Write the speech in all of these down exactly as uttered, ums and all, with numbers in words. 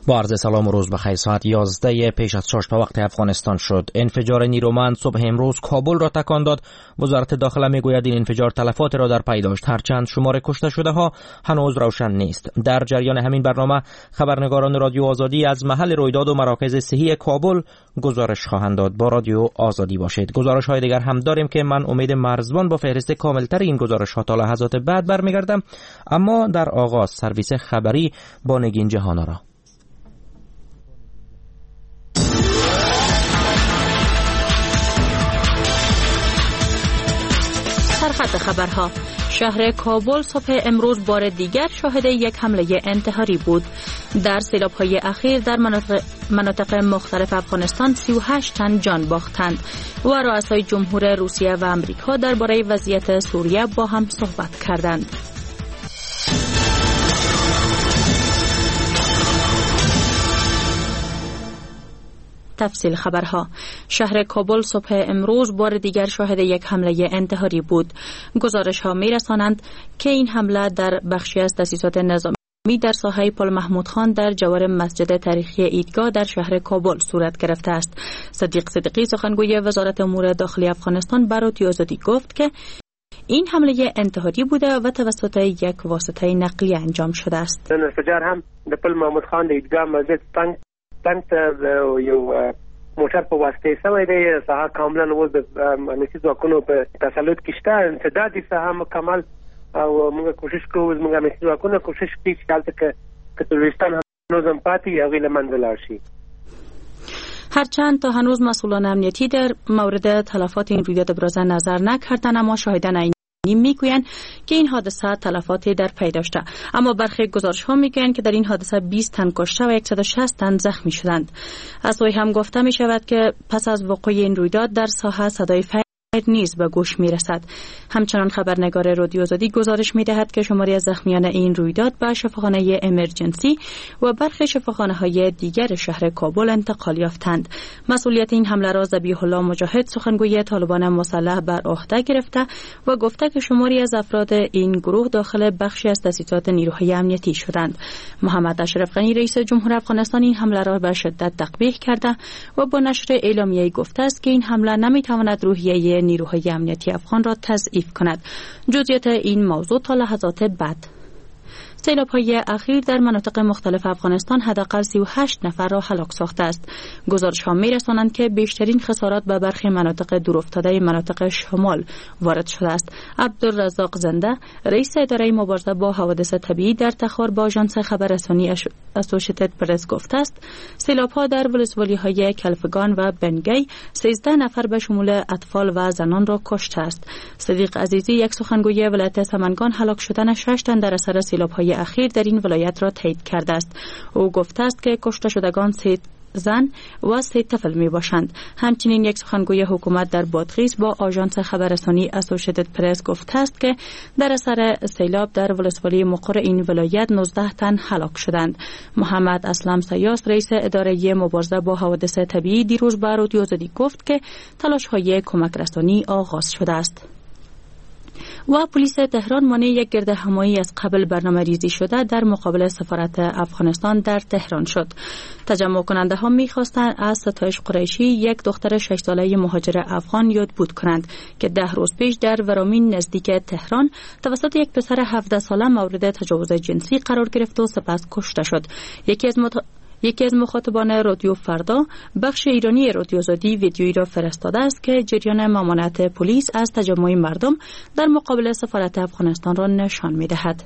با عرض سلام و روز بخیر. ساعت یازده پیش از شش به وقت افغانستان شد. انفجار نیرومند صبح امروز کابل را تکان داد. وزارت داخله میگوید این انفجار تلفات را در پی داشت، هرچند شمار کشته شده ها هنوز روشن نیست. در جریان همین برنامه خبرنگاران رادیو آزادی از محل رویداد و مراکز صحی کابل گزارش خواهند داد. با رادیو آزادی باشید. گزارش های دیگر هم داریم که من امید مرزبان با فهرست کاملتر این گزارش ها تا لحظات بعد برمیگردم. اما در آغاز سرویس خبری با نگین جهانارا. سرخط خبرها. شهر کابل صبح امروز بار دیگر شاهد یک حمله انتحاری بود. در سیلاب‌های اخیر در مناطق, مناطق مختلف افغانستان سی و هشت تن جان باختند و رؤسای جمهور روسیه و امریکا درباره وضعیت سوریه با هم صحبت کردند. تفصیل خبرها. شهر کابل صبح امروز بار دیگر شاهد یک حمله انتحاری بود. گزارش ها می رسانند که این حمله در بخشی از تأسیسات نظامی در ساحه پل محمود خان در جوار مسجد تاریخی ایدگاه در شهر کابل صورت گرفته است. صدیق صدیقی سخنگوی وزارت امور داخلی افغانستان به رادیو آزادی گفت که این حمله انتحاری بوده و توسط یک واسطه نقلیه انجام شده است. انفجار هم در پل محمود خان د ایدگاه مسجد تنگ تنگ یو موټر په واسطه سوی دی. ساحه کاملا اوس د امنیتي ځواکونو په تسلط کې شته. انسداد دي ساحه مکمل او موږ کوشش کوو موږ امنیتي ځواکونه کوشش کوي چې هلته که تروریستان هنوز هم پاتې هغوی له منځه لاړ شي. هرچند تا هنوز مسئولان امنیتی در مورد تلفات این رویداد ابراز نظر نکردند، اما شاهدان این میگویند که این حادثه تلفاتی در پی داشته. اما برخی گزارش ها میگویند که در این حادثه بیست تن کشته و صد و شصت تن زخمی شدند. از سوی هم گفته می شود که پس از وقوع این رویداد در ساحه صدای فیر نیز به گوش می رسد. همچنان خبرنگار رادیو آزادی گزارش می دهد که شماری از زخمیان این رویداد به شفاخانه امرجنسی و برخی شفاخانه های دیگر شهر کابل انتقال یافتند. مسئولیت این حمله را ذبیح الله مجاهد سخنگوی طالبان مسلح بر عهده گرفته و گفته که شماری از افراد این گروه داخل بخشی از تأسیسات نیروهای امنیتی شدند. محمد اشرف غنی رئیس جمهور افغانستان این حمله را به شدت تقبیح کرده و با نشر اعلامیه‌ای گفته است که این حمله نمی تواند روحیه نیروهای امنیتی افغان را تضعیف کند. جزئیات این موضوع تا لحظات بعد. سیلاب‌های اخیر در مناطق مختلف افغانستان حداقل سی و هشت نفر را هلاک ساخته است. گزارش‌ها می‌رسانند که بیشترین خسارات به برخی مناطق دورافتاده مناطق شمال وارد شده است. عبدالرزاق زنده، رئیس اداره مبارزه با حوادث طبیعی در تخار با آژانس خبررسانی اسوشیتد پرس گفته است سیلاب‌ها در ولسوالی‌های کلفگان و بنگی سیزده نفر به شمول اطفال و زنان را کشته است. صدیق عزیزی، یک سخنگوی ولایت سمنگان، هلاک شدن شش تن در اثر سیلاب‌های اخیر در این ولایت را تایید کرده است. او گفته است که کشته شدگان سه زن و سه طفل می باشند. همچنین یک سخنگوی حکومت در بادغیس با آژانس خبررسانی اسوشیتد پرس گفته است که در اثر سیلاب در ولسوالی مقر این ولایت نوزده تن هلاک شدند. محمد اسلم سیاس، رئیس اداره مبارزه با حوادث طبیعی، دیروز به رادیو آزادی گفت که تلاش‌های کمک رسانی آغاز شده است. و پلیس تهران مانع یک گردهمایی از قبل برنامه ریزی شده در مقابل سفارت افغانستان در تهران شد. تجمع کننده ها می خواستند از ستایش قریشی، یک دختر شش ساله مهاجر افغان، یاد بود کنند که ده روز پیش در ورامین نزدیک تهران توسط یک پسر هفده ساله مورد تجاوز جنسی قرار گرفت و سپس کشته شد. یکی از مت... یکی از مخاطبان رادیو فردا بخش ایرانی رادیو آزادی ویدیویی را فرستاده است که جریان ممانعت پلیس از تجمع مردم در مقابل سفارت افغانستان را نشان می‌دهد.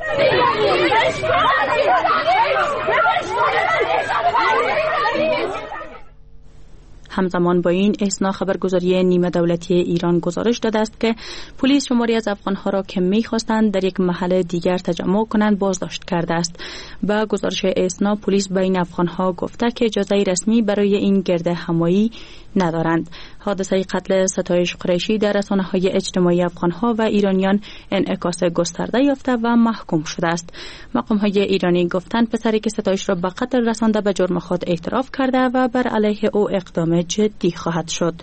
همزمان با این اثنا خبرگزاری نیمه دولتی ایران گزارش داده است که پلیس شماری از افغان‌ها را که می‌خواستند در یک محل دیگر تجمع کنند بازداشت کرده است. با گزارش اثنا پلیس به این افغان‌ها گفته که اجازه رسمی برای این گردهمایی ندارند. حادثه قتل ستایش قریشی در رسانه‌های اجتماعی افغان‌ها و ایرانیان انعکاس گسترده یافته و محکوم شده است. مقام‌های ایرانی گفتند پسری که ستایش را به قتل رسانده به جرم خود اعتراف کرده و بر علیه او اقدام جدی خواهد شد.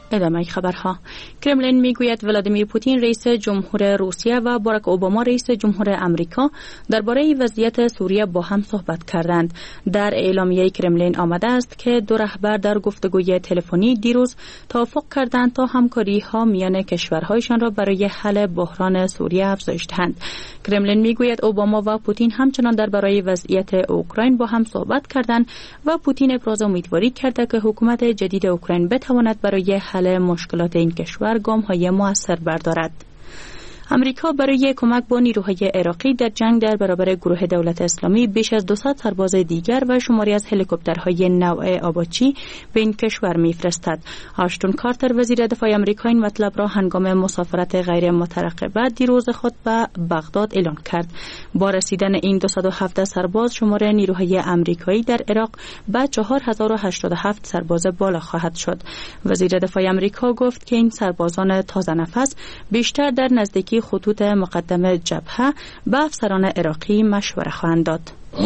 ادامه خبرها. کرملین میگوید ولادیمیر پوتین رئیس جمهور روسیه و باراک اوباما رئیس جمهور امریکا درباره وضعیت سوریه با هم صحبت کردند. در اعلامیه کرملین آمده است که دو رهبر در گفتگوی تلفنی دیروز توافق کردند تا همکاری ها میان کشورهایشان را برای حل بحران سوریه افزایش دهند. کرملین میگوید اوباما و پوتین همچنان درباره وضعیت اوکراین با هم صحبت کردند و پوتین ابراز امیدواری کرده که حکومت جدید اوکراین بتواند برای حل مشکلات این کشور گام‌های مؤثر بردارد. امریکا برای کمک با نیروهای عراقی در جنگ در برابر گروه دولت اسلامی بیش از دویست سرباز دیگر و شماری از هلیکوپترهای نوع آباچی به این کشور می‌فرستد. آشتون کارتر وزیر دفاع آمریکا این مطلب را هنگام مسافرت غیر مترقبه دیروز خود به بغداد اعلام کرد. با رسیدن این دویست و هفده سرباز شمار نیروهای آمریکایی در عراق به چهار هزار و هشتاد و هفت سرباز بالا خواهد شد. وزیر دفاع آمریکا گفت که این سربازان تازه نفس بیشتر در نزدیکی خطوط مقدم جبهه به افسران عراقی مشوره خواهند داد.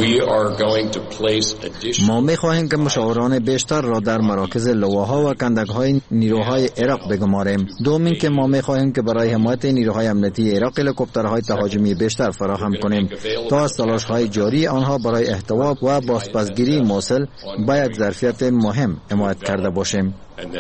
ما می خواهیم که مشاوران بیشتر را در مراکز لواها و کندک‌های نیروهای عراق بگماریم. دومین که ما می خواهیم که برای حمایت نیروهای امنیتی عراق هلیکوپترهای تهاجمی بیشتر فراهم کنیم تا از تلاش‌های جاری آنها برای احتوا و بازپسگیری موصل با یک ظرفیت مهم حمایت کرده باشیم.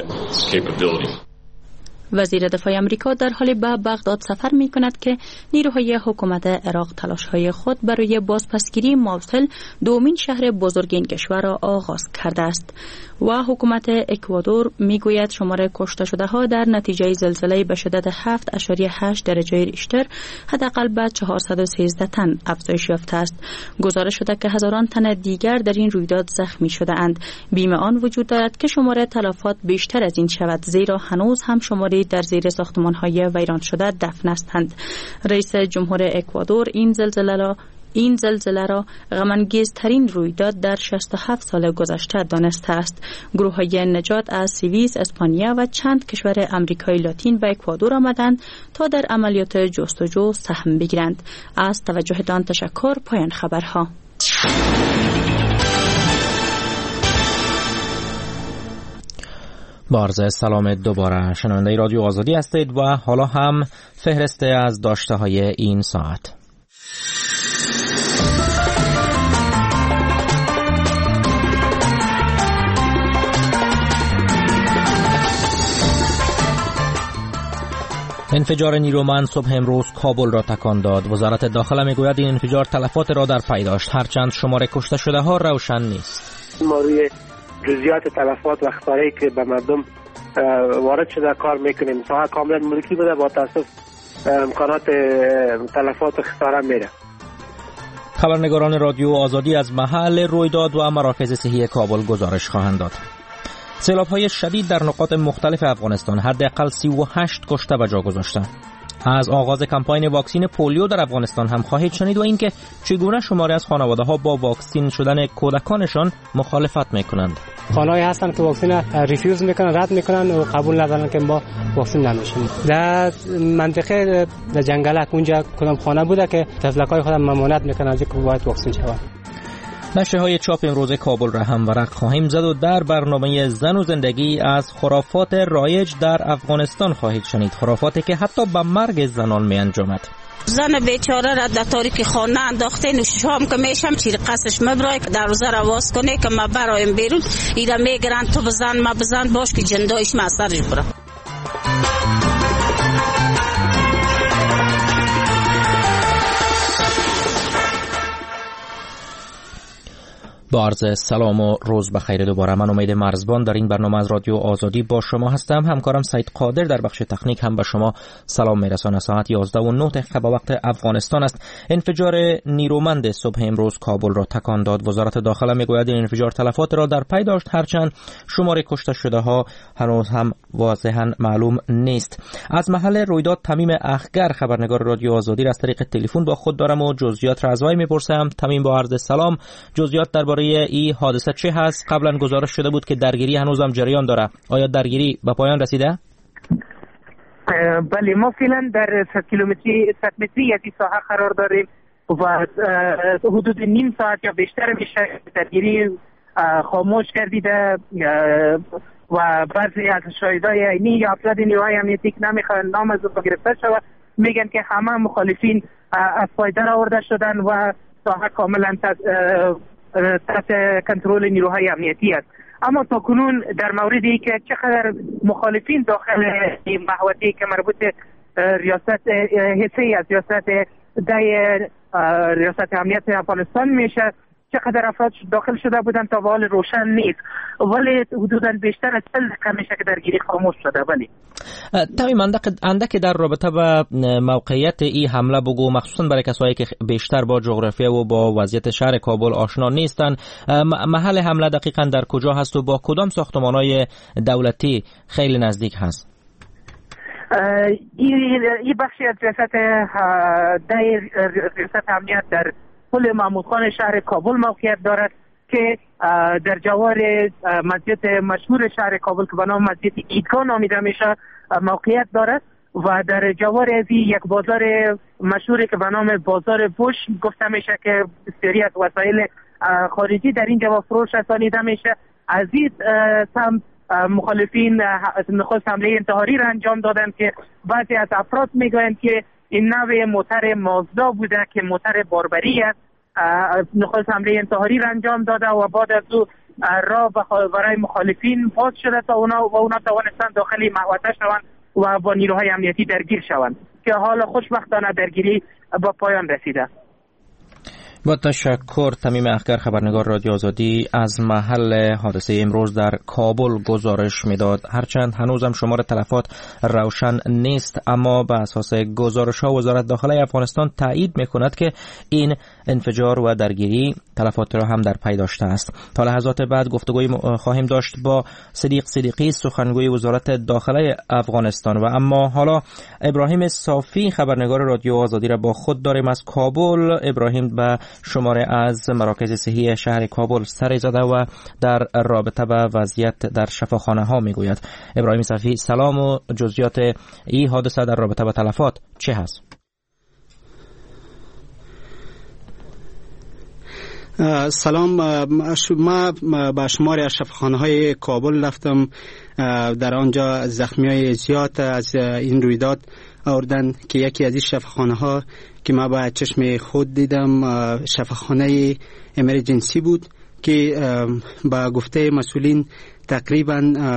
وزیر دفاع آمریکا در حال به بغداد سفر می کند که نیروهای حکومت عراق تلاش‌های خود برای بازپسگیری موصل دومین شهر بزرگ این کشور را آغاز کرده است و حکومت اکوادور می گوید شمار کشته شده ها در نتیجه زلزله به شدت هفت اشاریه هشت درجه ریشتر حداقل به چهارصد و سیزده تن افزایش یافته است. گزارش شده که هزاران تن دیگر در این رویداد زخمی شده اند. بیم آن وجود دارد که شمار تلفات بیشتر از این شود، زیرا هنوز هم شماری در زیر ساختمان‌های ویران شده دفن هستند. رئیس جمهور اکوادور این زلزله را این زلزله را غم‌انگیزترین رویداد در شصت و هفت سال گذشته دانسته است. گروه‌های نجات از سوئیس، اسپانیا و چند کشور آمریکای لاتین به اکوادور آمدند تا در عملیات جستجو سهم بگیرند. از توجهتان تشکر. پایان خبرها. با عرض سلام دوباره شنونده رادیو آزادی هستید و حالا هم فهرسته از داشته های این ساعت. انفجار نیرومند صبح امروز کابل را تکان داد. وزارت داخله میگوید این انفجار تلفات را در پی داشت، هرچند شمار کشته شده ها روشن نیست. ما روی جزئیات تلفات و خساره‌ای که به مردم وارد شده کار میکنیم. ساحه کاملا ملکی بوده، با تاسف امکانات تلفات و خساره میره. خبرنگاران رادیو آزادی از محل رویداد و مراکز صحی کابل گزارش خواهند داد. سیلاب‌های شدید در نقاط مختلف افغانستان حداقل سی و هشت کشته به جا گذاشتند. از آغاز کمپاین واکسین پولیو در افغانستان هم خواهید شنید و اینکه چگونه شماری از خانواده‌ها با واکسین شدن کودکانشان مخالفت میکنند. خانه‌ای هستن که واکسین ریفیوز میکنن، رد میکنن و قبول ندارن که ما واکسین نمیشیم. در منطقه در جنگلک اونجا کدام خانه بوده که تفلکای خودم ممانعت میکنن از اینکه باید واکسین شود. نشریه های چاپ امروز کابل را هم ورق خواهیم زد و در برنامه زن و زندگی از خرافات رایج در افغانستان خواهید شنید، خرافاتی که حتی به مرگ زنان می انجامد. زن بیچاره را در تاریکی خانه انداخته، نوشام که میشم چیز قصش مبرای در روزه رواز کنه که ما برایم بیرون ایرا میگرن تو بزن ما بزن باش که جندایش ما سرش برم. با عرض سلام و روز بخیر دوباره. من امید مرزبان در این برنامه از رادیو آزادی با شما هستم. همکارم سید قادر در بخش تکنیک هم به شما سلام میرسانه. ساعت یازده و نه دقیقه به وقت افغانستان است. انفجار نیرومند صبح امروز کابل را تکان داد. وزارت داخله میگوید این انفجار تلفات را در پی داشت، هرچند شمار کشته شده ها هنوز هم واضحا معلوم نیست. از محل رویداد تمیم اخگر خبرنگار رادیو آزادی را از طریق تلفن با خود دارم و جزئیات را از وی میپرسم. تمیم با عرض سلام. جزئیات درباره این حادثه چه هست؟ قبلا گزارش شده بود که درگیری هنوزم جریان داره. آیا درگیری به پایان رسیده؟ بله، ما فعلا در صد کیلومتری صد متری از این ساحه قرار داریم و حدود نیم ساعت یا بیشتر میشه درگیری خاموش گردیده و بعضی از شاهدای عینی یا افراد نیروهای امنیتی که نمیخوان نام از اونها گرفته شود میگن که همه مخالفین از پایدار آورده شدن و ساحه کاملا تحت کنترل نیروهای امنیتی است. اما تا کنون در موردی که چقدر مخالفین داخل این محوطه که مربوط ریاست حصه از ریاست ده ریاست امنیت افغانستان میشه چقدر افراد داخل شده بودن تا حال روشن نیست، ولی حدوداً بیشتر از چهل دقیقه میشه که درگیری خاموش شده. ولی تمام اندک در رابطه با موقعیت این حمله بگو، مخصوصا برای کسایی که بیشتر با جغرافیا و با وضعیت شهر کابل آشنا نیستن، محل حمله دقیقاً در کجا هست و با کدام ساختمان‌های دولتی خیلی نزدیک هست؟ این بخشی از ریاست ده ریاست امنیت در پل محمود خان شهر کابل موقعیت دارد که در جوار مسجد مشهور شهر کابل که به نام مسجد ایدگاه نامیده میشه موقعیت دارد و در جوار از یک بازار مشهوری که به نام بازار بوش گفته میشه که بسیاری از وسایل خارجی در این جا فروش رسانیده میشه. از این سمت مخالفین نخست حمله انتحاری را انجام دادن که بعضی از افراد میگویند که این نوع موتر مازدا بوده که موتر باربری است. نخست حمله انتحاری را انجام داده و بعد از او راه برای مخالفین باز شده تا اونا و اونا توانستن داخل محوطه شوند و با نیروهای امنیتی درگیر شوند که حالا خوشبختانه درگیری با پایان رسیده. با تشکر. تمیم اخگر، خبرنگار رادیو آزادی از محل حادثه امروز در کابل گزارش میداد. هرچند هنوزم شمار تلفات روشن نیست، اما به اساس گزارش‌ها وزارت داخله افغانستان تایید میکند که این انفجار و درگیری تلفات را هم در پی داشته است. تا لحظات بعد گفتگوی خواهیم داشت با صدیق صدیقی، سخنگوی وزارت داخله افغانستان. و اما حالا ابراهیم صافی، خبرنگار رادیو آزادی را با خود داریم از کابل. ابراهیم به شماره از مراکز صحی شهر کابل سر زده و در رابطه با وضعیت در شفاخانه ها میگوید. ابراهیم صافی، سلام و جزئیات این حادثه در رابطه با تلفات چه هست؟ سلام. ما به شماری از شفاخانه های کابل رفتم. در آنجا زخمی های زیاد از این رویداد آوردن که یکی از این شفاخانه ها که ما با چشم خود دیدم شفاخانه امرجنسی بود که با گفته مسئولین تقریبا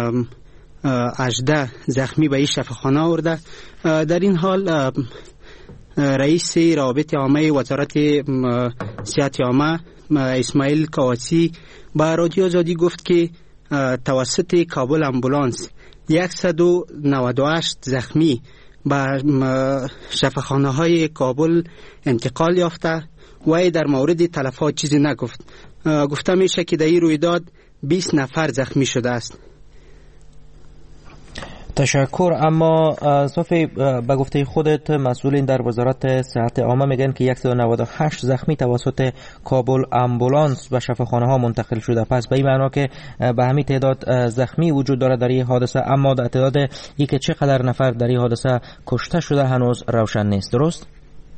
هجده زخمی به این شفاخانه آورده. در این حال رئیس روابط عامه وزارت صحت عامه اسماعیل کاواسی با رادیو آزادی گفت که توسط کابل امبولانس صد و نود و هشت زخمی به شفاخانه های کابل انتقال یافته و در مورد تلفات چیزی نگفت. گفته میشه که در این رویداد بیست نفر زخمی شده است. تشکر. اما صافی، به گفته خودت مسئولین در وزارت صحت عامه میگن که صد و نود و هشت زخمی توسط کابل امبولانس به شفاخانه ها منتقل شده. پس به این معنا که به همین تعداد زخمی وجود داره در این حادثه، اما در تعداد ای که چقدر نفر در این حادثه کشته شده هنوز روشن نیست. درست؟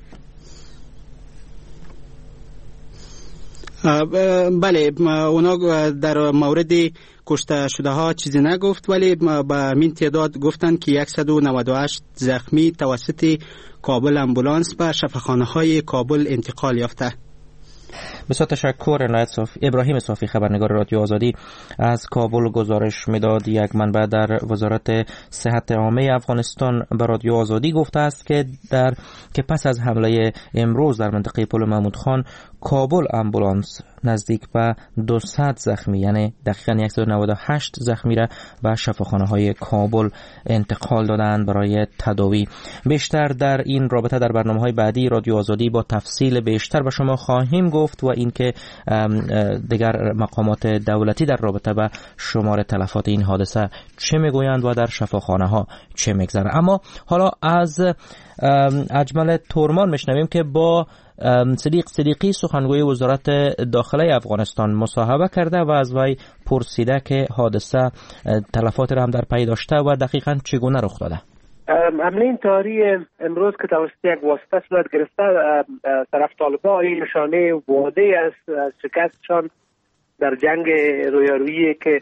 بله، اونا در مورد کشته شده ها چیزی نگفت، ولی با این تعداد گفتن که صد و نود و هشت زخمی توسط کابل امبولانس به شفاخانه های کابل انتقال یافته. بسیار تشکر. عنایت صافی، ابراهیم صافی، خبرنگار رادیو آزادی از کابل گزارش میداد. یک منبع در وزارت صحت عامه افغانستان به رادیو آزادی گفته است که در که پس از حمله امروز در منطقه پل محمود خان، کابل امبولانس نزدیک به دویست زخمی، یعنی دقیقاً صد و نود و هشت زخمی را به شفاخانه های کابل انتقال دادند برای تداوی. بیشتر در این رابطه در برنامه‌های بعدی رادیو آزادی با تفصیل بیشتر به شما خواهیم گفت و اینکه دیگر مقامات دولتی در رابطه با شمار تلفات این حادثه چه میگویند و در شفاخانه ها چه میگذره. اما حالا از اجمل تورمان میشنویم که با صدیق صدیقی، سخنگوی وزارت داخله افغانستان، مصاحبه کرده و از وی پرسیده که حادثه تلفات را هم در پی داشته و دقیقاً چگونه رخ داده. حمله انتحاری امروز که توسط یک واسطه صورت گرفته، طرف طالبان این نشانه واضح است از شکستشان در جنگ رویارویی که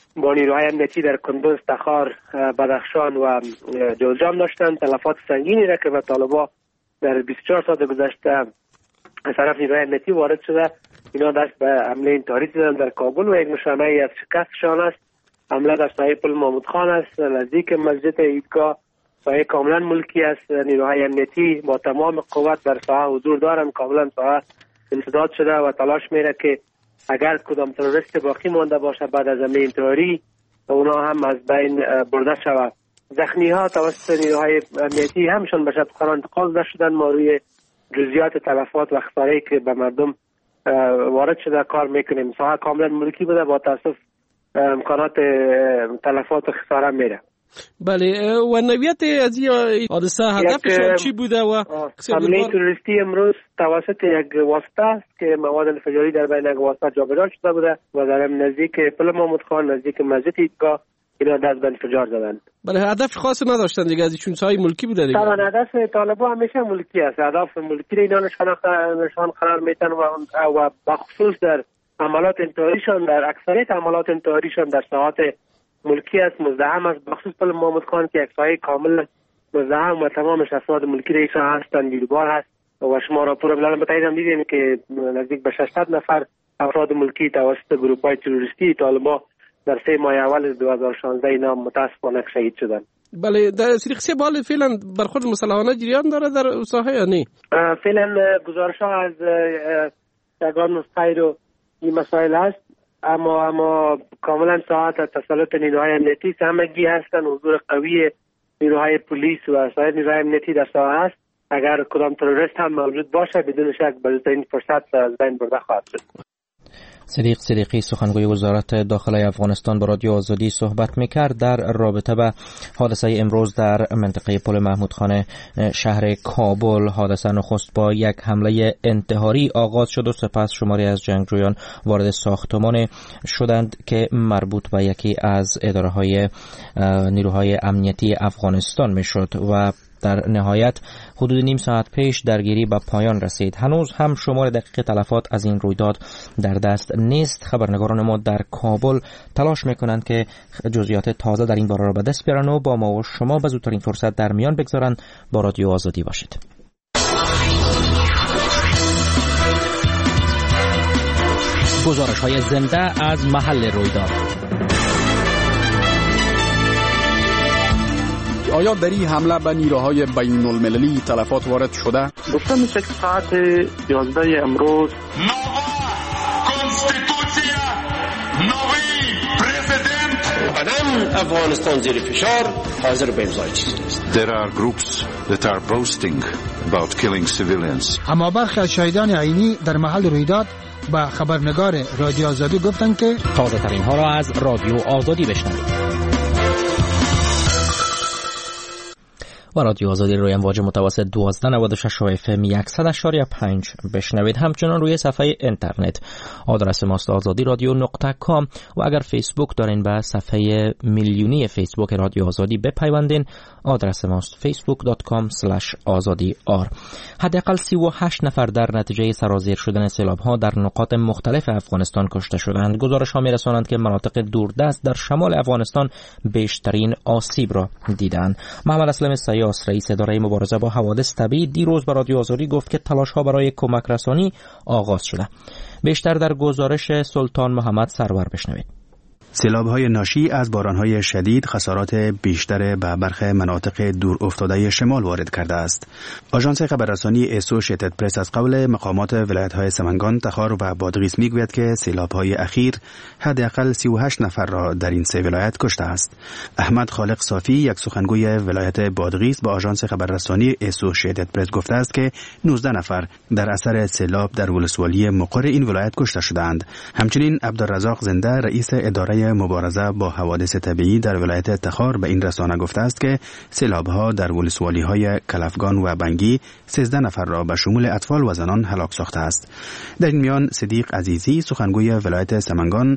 با نیروهای امنیتی در کندوز، تخار، بدخشان و جوزجان داشتند. تلفات سنگینی را که به طالبان در بیست و چهار ساعت گذشته از طرف نیروهای امنیتی وارد شده، اینا دست به حمله انتحاری زدن در کابل و یک نشانه ای از شکستشان است. حمله در ساحه پل محمود خان است، نزدیک مسجد عیدگاه، ساحه کاملا ملکی است. نیروهای امنیتی با تمام قوت در ساحه حضور دارند. کاملا ساحه انسداد شده و تلاش میره که اگر کدام تروریست باقی مانده باشه بعد از حمله انتحاری اونا هم از بین برده شود. زخمی ها توسط نیروهای امنیتی همشون به شفاخانه انتقال داده شدن. ما روی جزئیات تلفات و خساره‌ای که به مردم وارد شده کار میکنیم. ساحه کاملا ملکی بوده، با تاسف امکانات تلفات و خساره میره. بله، و نوعیت از این حادثه هدفشون چی بوده؟ و حمله تروریستی امروز توسط یک واسطه است که مواد انفجاری در بین یک واسطه جابجا شده بوده و در نزدیک پل محمود خان، نزدیک مسجد عیدگاه اینا دست به انفجار زدن. بله، هدف خاصی نداشتن دیگه، از چون سایه ملکی بوده دیگه. طبعا هدف طالبان همیشه ملکی است. هدف ملکی را اینا نشان نشان قرار میتن و و بخصوص در عملات انتحاریشان، در اکثریت عملات انتحاریشان در ساحات ملکی است، مزدحم است. بخصوص پل محمود خان که یک ساحه کامل مزدحم و تمامش افراد ملکی رئیسان هستند، دیربار هست و شما راپور ملل متحد هم دیدیم که نزدیک به ششصد نفر افراد ملکی توسط گروه‌های تروریستی طالبان در سه ماه اول دو هزار و شانزده اینا متاسفانه شهید شدند. بله، در سریقسی بال فعلا برخورد مسلحانه جریان داره در ساحه یا نه؟ فعلا گزارش‌ها از یگان نسخه رو این مسائل هست، اما اما کاملا ساعت تسلط نیروهای امنیتی همگی هستن. حضور قوی نیروهای پلیس و سایر نیروهای امنیتی در ساحه است. اگر کدام تروریست هم موجود باشه بدون شک بزرگترین فرصت از بین برده خواهد شد. صدیق صدیقی سخنگوی وزارت داخلی افغانستان با رادیو آزادی صحبت میکرد در رابطه با حادثه امروز در منطقه پل محمود خان شهر کابل. حادثه نخست با یک حمله انتحاری آغاز شد و سپس شماری از جنگجویان وارد ساختمان شدند که مربوط به یکی از اداره‌های نیروهای امنیتی افغانستان میشد و در نهایت حدود نیم ساعت پیش درگیری به پایان رسید. هنوز هم شمار دقیق تلفات از این رویداد در دست نیست. خبرنگاران ما در کابل تلاش میکنند که جزئیات تازه در این باره را به دست بیارن و با ما و شما به زودترین فرصت در میان بگذارند. با رادیو آزادی باشید. گزارش های زنده از محل رویداد. آیا در این حمله به نیروهای بین المللی تلفات وارد شده؟ گفته میشه که ساعت یازده امروز قدم افغانستان زیر فشار حاضر به امضای چیزی نیست. There are groups that are boasting about killing civilians. اما برخی از شاهدان عینی در محل رویداد با خبرنگار رادیو آزادی گفتند که تازه ترین ها را از رادیو آزادی بشنوید. و رادیو آزادی روی امواج متوسط دوازده نود و شش و اف ام صد و شش و پنج بشنوید. همچنان روی صفحه اینترنت آدرس ماست آزادی رادیو نقطه کام و اگر فیسبوک دارین به صفحه میلیونی فیسبوک رادیو آزادی بپیوندین. آدرس ماست فیسبوک دات کام اسلش آزادی آر. حداقل سی و هشت نفر در نتیجه سرازیر شدن سیلاب‌ها در نقاط مختلف افغانستان کشته شدند. گزارش‌ها می‌رسانند که مناطق دوردست در شمال افغانستان بیشترین آسیب را دیدند. محمد اسلم سیاس رئیس اداره مبارزه با حوادث طبیعی دیروز به رادیو آزادی گفت که تلاش‌ها برای کمک رسانی آغاز شده. بیشتر در گزارش سلطان محمد سرور بشنوید. سیلاب‌های ناشی از باران‌های شدید خسارات بیشتر به برخی مناطق دور افتاده شمال وارد کرده است. آژانس خبررسانی اسوشیتد پرس از قول مقامات ولایت‌های سمنگان، تخار و بادغیس می‌گوید که سیلاب‌های اخیر حداقل سی و هشت نفر را در این سه ولایت کشته است. احمد خالق صافی، یک سخنگوی ولایت بادغیس، با آژانس خبررسانی اسوشیتد پرس گفته است که نوزده نفر در اثر سیلاب در ولسوالی مقر این ولایت کشته شدند. همچنین عبدالرزاق زنده، رئیس اداره مبارزه با حوادث طبیعی در ولایت تخار، به این رسانه گفته است که سیلاب‌ها در ولسوالی‌های کلفگان و بنگی سیزده نفر را به شمول اطفال و زنان هلاک ساخته است. در این میان صدیق عزیزی، سخنگوی ولایت سمنگان،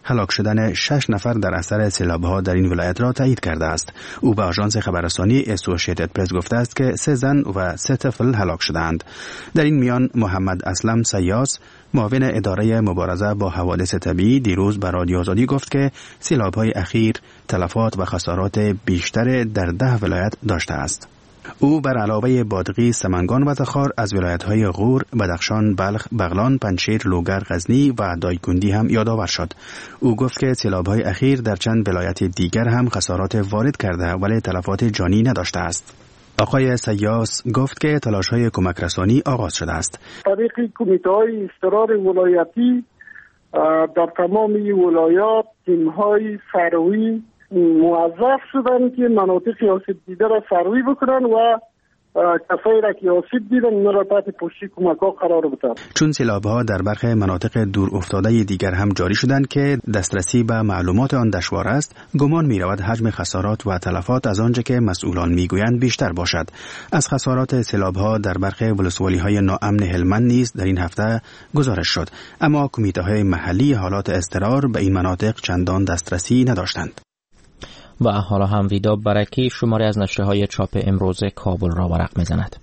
هلاک شدن شش نفر در اثر سیلاب‌ها در این ولایت را تایید کرده است. او به آژانس خبررسانی اسوسییتد پرس گفته است که سه زن و سه طفل هلاک شدند. در این میان محمد اسلم سیاس، معاون اداره مبارزه با حوادث طبیعی، دیروز به رادیو آزادی گفت که سیلاب‌های اخیر تلفات و خسارات بیشتر در ده ولایت داشته است. او بر علاوه بادغی، سمنگان و تخار از ولایت‌های غور، بدخشان، بلخ، بغلان، پنجشیر، لوگر، غزنی و دایکنڈی هم یادآور شد. او گفت که سیلاب‌های اخیر در چند ولایت دیگر هم خسارات وارد کرده ولی تلفات جانی نداشته است. آقای سیاس گفت که تلاش‌های کمک رسانی آغاز شده است. طریق کمیته‌های اضطرار ولایتی در تمام ولایات تیم‌های سروی موظف شدن که مناطق آسیب دیده را سروی بکنن و کسایی را که آسیب دیدن اونا را تحت پوشش کمک‌ها قرار بدن. چون سیلاب‌ها در برخی مناطق دور افتاده دیگر هم جاری شدند که دسترسی به معلومات آن دشوار است، گمان می‌رود حجم خسارات و تلفات از آنچه که مسئولان می‌گویند بیشتر باشد. از خسارات سیلاب‌ها در برخی ولسوالی‌های ناامن هلمند نیز در این هفته گزارش شد، اما کمیته‌های محلی حالات اضطرار به این مناطق چندان دسترسی نداشتند. و حالا هم ویدا برکی شماری از نشریه‌های چاپ امروز کابل را ورق می‌زند.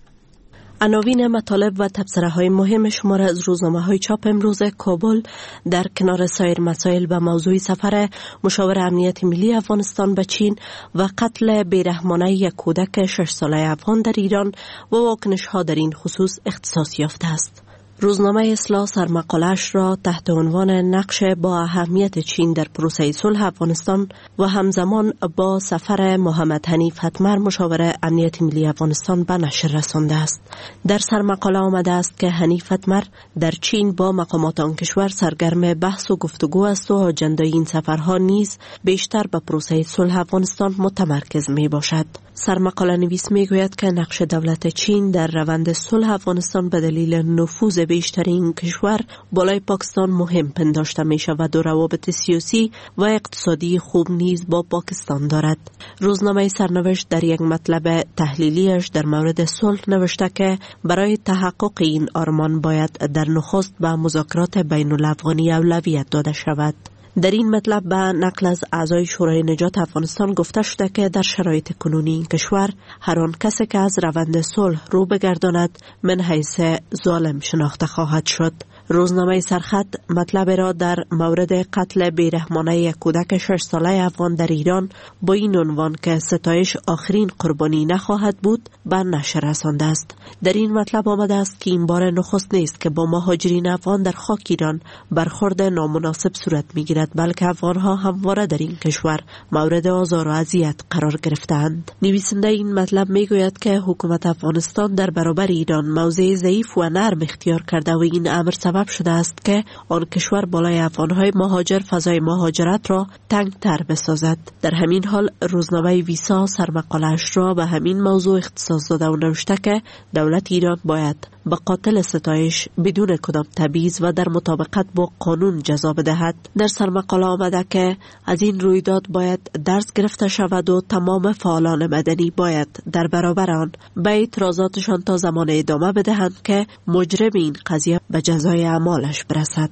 عناوین مطالب و تبصره‌های مهم شماره از روزنامه‌های چاپ امروز کابل در کنار سایر مسائل به موضوع سفر مشاور امنیت ملی افغانستان به چین و قتل بیرحمانه یک کودک شش ساله افغان در ایران و واکنش‌ها در این خصوص اختصاص یافته است. روزنامه اصلاح سرمقاله‌اش را تحت عنوان نقش با اهمیت چین در پروسه صلح افغانستان و همزمان با سفر محمد حنیف حتمر مشاور امنیت ملی افغانستان به نشر رسانده است. در سرمقاله آمده است که حنیف حتمر در چین با مقامات آن کشور سرگرم بحث و گفتگو است و آجندای این سفرها نیز بیشتر به پروسه صلح افغانستان متمرکز می باشد. سرمقاله نویس می گوید که نقش دولت چین در روند صلح افغانستان به دلیل نفوذ بیشتر این کشور بالای پاکستان مهم پنداشته می شود و روابط سیاسی و اقتصادی خوب نیز با پاکستان دارد. روزنامه سرنوشت در یک مطلب تحلیلیش در مورد صلح نوشته که برای تحقق این آرمان باید در نخست به مذاکرات بین الافغانی اولویت داده شود. در این مطلب به نقل از اعضای شورای نجات افغانستان گفته شده که در شرایط کنونی این کشور هر آن کسی که از روند صلح رو بگرداند من حیث ظالم شناخته خواهد شد. روزنامه سرخط مطلب را در مورد قتل بیرحمانه یک کودک شش ساله افغان در ایران با این عنوان که ستایش آخرین قربانی نخواهد بود به نشر رسانده است. در این مطلب آمده است که این بار نخست نیست که با مهاجرین افغان در خاک ایران برخورد نامناسب صورت میگیرد، بلکه افغانها همواره در این کشور مورد آزار و اذیت قرار گرفتند. نویسنده این مطلب میگوید که حکومت افغانستان در برابر ایران موضع ضعیف و نرم اختیار کرده و این امر سبب شده است که آن کشور بالای افغانهای مهاجر فضای مهاجرت را تنگ تر بسازد. در همین حال روزنامه ویسا سرمقاله‌اش را به همین موضوع اختصاص داده و نوشته که دولت ایران باید به قاتل ستایش بدون کدام تبعیض و در مطابقت با قانون جزا بدهد. در سرمقاله آمده که از این رویداد باید درس گرفته شود و تمام فعالان مدنی باید در برابر آن به اعتراضاتشان تا زمان ادامه بدهند که مجرم این قضیه به جزای اعمالش برسد.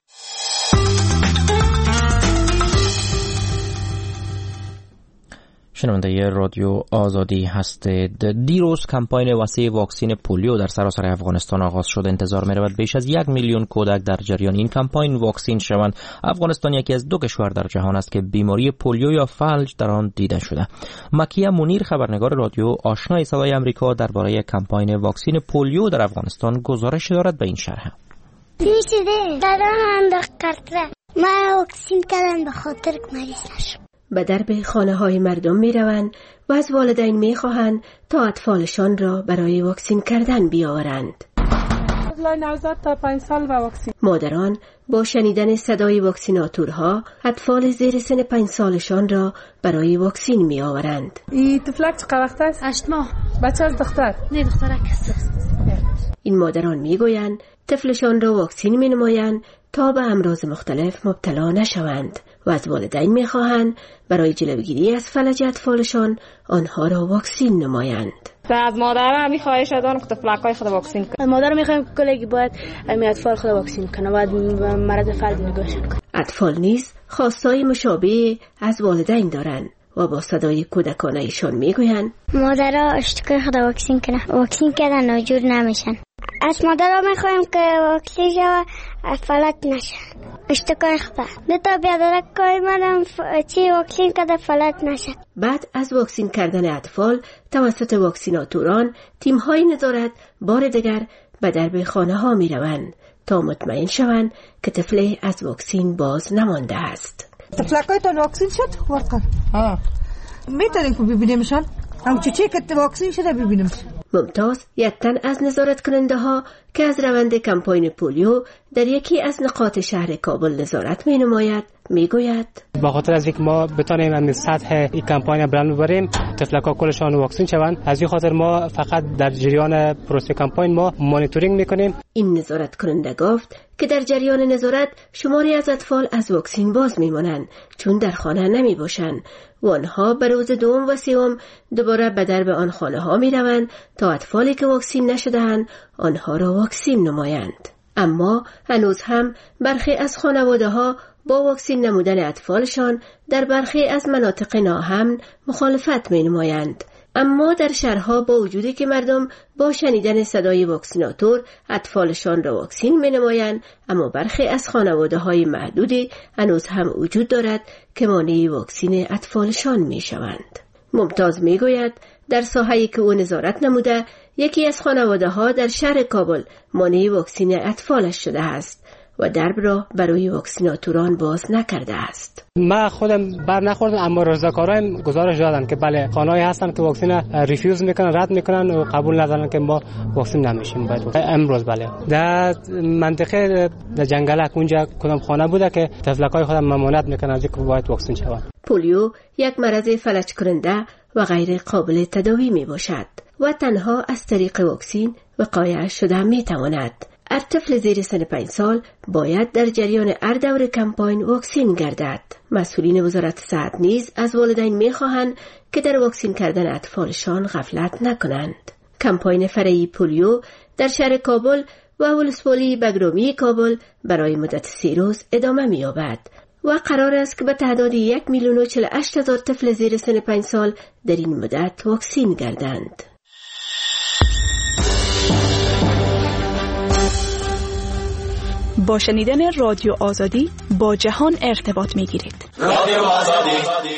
شنونده رادیو آزادی هستید. دیروز کمپاین وسیع واکسین پولیو در سراسر افغانستان آغاز شد. انتظار می رود بیش از یک میلیون کودک در جریان این کمپاین واکسین شوند. افغانستان یکی از دو کشور در جهان است که بیماری پولیو یا فلج در آن دیده شده. مکیه منیر خبرنگار رادیو آشنای صدای آمریکا درباره کمپاین واکسین پولیو در افغانستان گزارش دارد. به این شرح دیشیده دادم انداختره ما واکسین کردن به خاطر که مریض نشم. به درب خانه های مردم می روند و از والدین می خواهند تا اطفالشان را برای واکسین کردن بیاورند. نوزاد تا پنج سال با واکسین. مادران با شنیدن صدای واکسیناتورها اطفال زیر سن پنج سالشان را برای واکسین می آورند. این طفلک چقدر وقت است؟ هشت ماه. بچه از دختر؟ نه دخترک است. این مادران می گویند طفلشان را واکسین می نمایند تا به امراض مختلف مبتلا نشوند و از والدین می‌خواهند برای جلوگیری از فلج اطفالشان آنها را واکسین نمایند. از مادرم می خواهش دادن که طفلکای خود واکسین کنه. مادر میخوایم کلی باید می اطفال خود واکسین کنه، باید مرض فرد نگاهشون کنه. اطفال نیز خواستای مشابه از والدین دارند و با صدای کودکانه ایشان میگویند مادرها اشتکای خود واکسین کنه، واکسین کردن ناجور نمیشن. از مادرها میخوایم که واکسین شود فلج نشن، اشتکای خود دو تا بیادرک که منم چی واکسین کرده فلج نشن. بعد از واکسین کردن اطفال توسط واکسیناتوران تیم‌های نظارت بار دیگر به درب خانه ها می روند تا مطمئن شوند که طفل از واکسین باز نمانده است. طفلکایتان واکسین شد؟ واقعا ها میتونیم که ببینیمشان؟ هم چه چه که واکسین شده ببینیم. ممتاز یک تن از نظارت کننده ها که از روند کمپاین پولیو در یکی از نقاط شهر کابل نظارت می نماید می گوید با خاطر از یک ما بتانیم از سطح این کمپاین بلند ببریم طفلکا کلشان واکسین شوند، از این خاطر ما فقط در جریان پروسه کمپاین ما مانیتورینگ میکنیم. این نظارت کننده گفت که در جریان نظارت شماری از اطفال از واکسین باز میمانند چون در خانه نمی باشند و آنها به روز دوم و سوم دوباره به درب آن خانه ها می روند تا اطفالی که واکسین نشده‌اند آنها را واکسین نمایند. اما هنوز هم برخی از خانواده ها با واکسین نمودن اطفالشان در برخی از مناطق ناامن مخالفت می نمایند. اما در شهرها با وجودی که مردم با شنیدن صدای واکسیناتور اطفالشان را واکسین می نمایند، اما برخی از خانواده های محدودی هنوز هم وجود دارد که مانع واکسین اطفالشان می شوند. ممتاز می گوید در ساحه‌ای که او نظارت نموده یکی از خانواده ها در شهر کابل مانع واکسین اطفالش شده است و درب را برای واکسیناتوران باز نکرده است. ما خودم بر نخوردم اما رضاکارایم گزارش دادن که بله خانه‌ای هستن که واکسین ریفیوز میکنن، رد میکنن و قبول ندارن که ما واکسین نمیشیم. باید امروز بله در منطقه در جنگلک اونجا کدام خانه بوده که طفلکای خودم ممانعت میکنن از اینکه باید واکسین شوند. پولیو یک مرض فلج کننده و غیر قابل تداوی می باشد و تنها از طریق واکسین وقایع شده می تواند. هر طفل زیر سن پنج سال باید در جریان هر دور کمپاین واکسین گردد. مسئولین وزارت صحت نیز از والدین می خواهند که در واکسین کردن اطفالشان غفلت نکنند. کمپاین فرعی پولیو در شهر کابل و ولسوالی بگرامی کابل برای مدت سی روز ادامه می یابد و قرار است که به تعداد یک میلیون و چهل و هشت هزار طفل زیر سن پنج سال در این مدت واکسین گردند. با شنیدن رادیو آزادی با جهان ارتباط می‌گیرید. رادیو آزادی.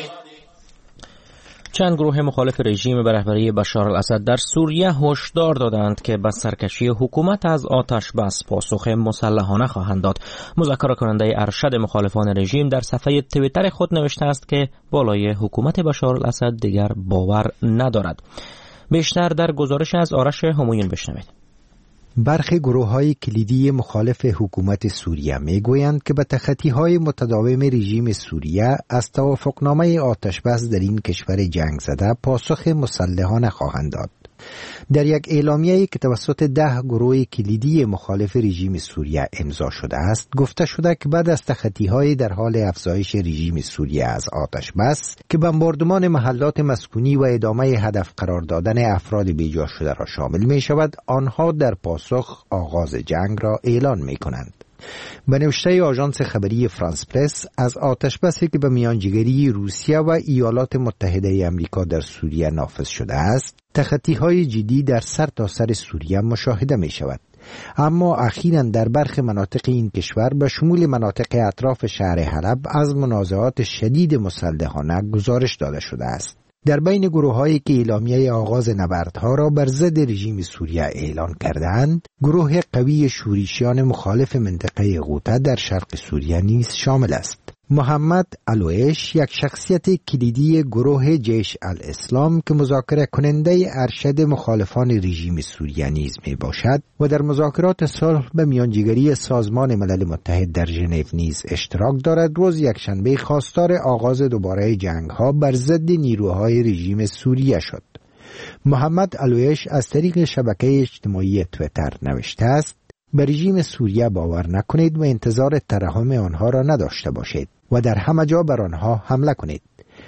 چند گروه مخالف رژیم به رهبری بشار الاسد در سوریه هشدار دادند که به سرکشی حکومت از آتش بس پاسخ مسلحانه خواهند داد. مذاکره کننده ارشد مخالفان رژیم در صفحه توییتر خود نوشته است که بالای حکومت بشار الاسد دیگر باور ندارد. بیشتر در گزارش از آرش همایون بشنوید. برخی گروه‌های کلیدی مخالف حکومت سوریه می‌گویند که به تخطی‌های متداوم رژیم سوریه از توافقنامه آتش‌بس در این کشور جنگ زده پاسخ مسلحانه خواهند داد. در یک اعلامیه‌ای که توسط ده گروه کلیدی مخالف رژیم سوریه امضا شده است، گفته شده که بعد از تخطی‌های در حال افزایش رژیم سوریه از آتش بس که بمباردمان محلات مسکونی و ادامه هدف قرار دادن افراد بیجا شده را شامل می شود، آنها در پاسخ آغاز جنگ را اعلان می کنند. به نوشته آژانس خبری فرانس پرس، از آتش بسی که به میانجیگری روسیه و ایالات متحده امریکا در سوریه نافذ شده است، تخطی‌های جدی در سرتاسر سوریه مشاهده می شود. اما اخیراً در برخی مناطق این کشور به شمول مناطق اطراف شهر حلب از منازعات شدید مسلحانه گزارش داده شده است. در بین گروه‌هایی که اعلامیه آغاز نبردها را بر ضد رژیم سوریه اعلان کردند، گروه قوی شوریشیان مخالف منطقه غوطه در شرق سوریه نیز شامل است. محمد علویش، یک شخصیت کلیدی گروه جیش الاسلام که مذاکره کننده ارشد مخالفان رژیم سوریه نیز می باشد و در مذاکرات صلح به میانجیگری سازمان ملل متحد در ژنو نیز اشتراک دارد، روز یکشنبه خواستار آغاز دوباره جنگ ها بر ضد نیروهای رژیم سوریه شد. محمد علویش از طریق شبکه اجتماعی تویتر نوشته است: به رژیم سوریه باور نکنید و انتظار ترحم آنها را نداشته باشید و در همه جا بر آنها حمله کنید.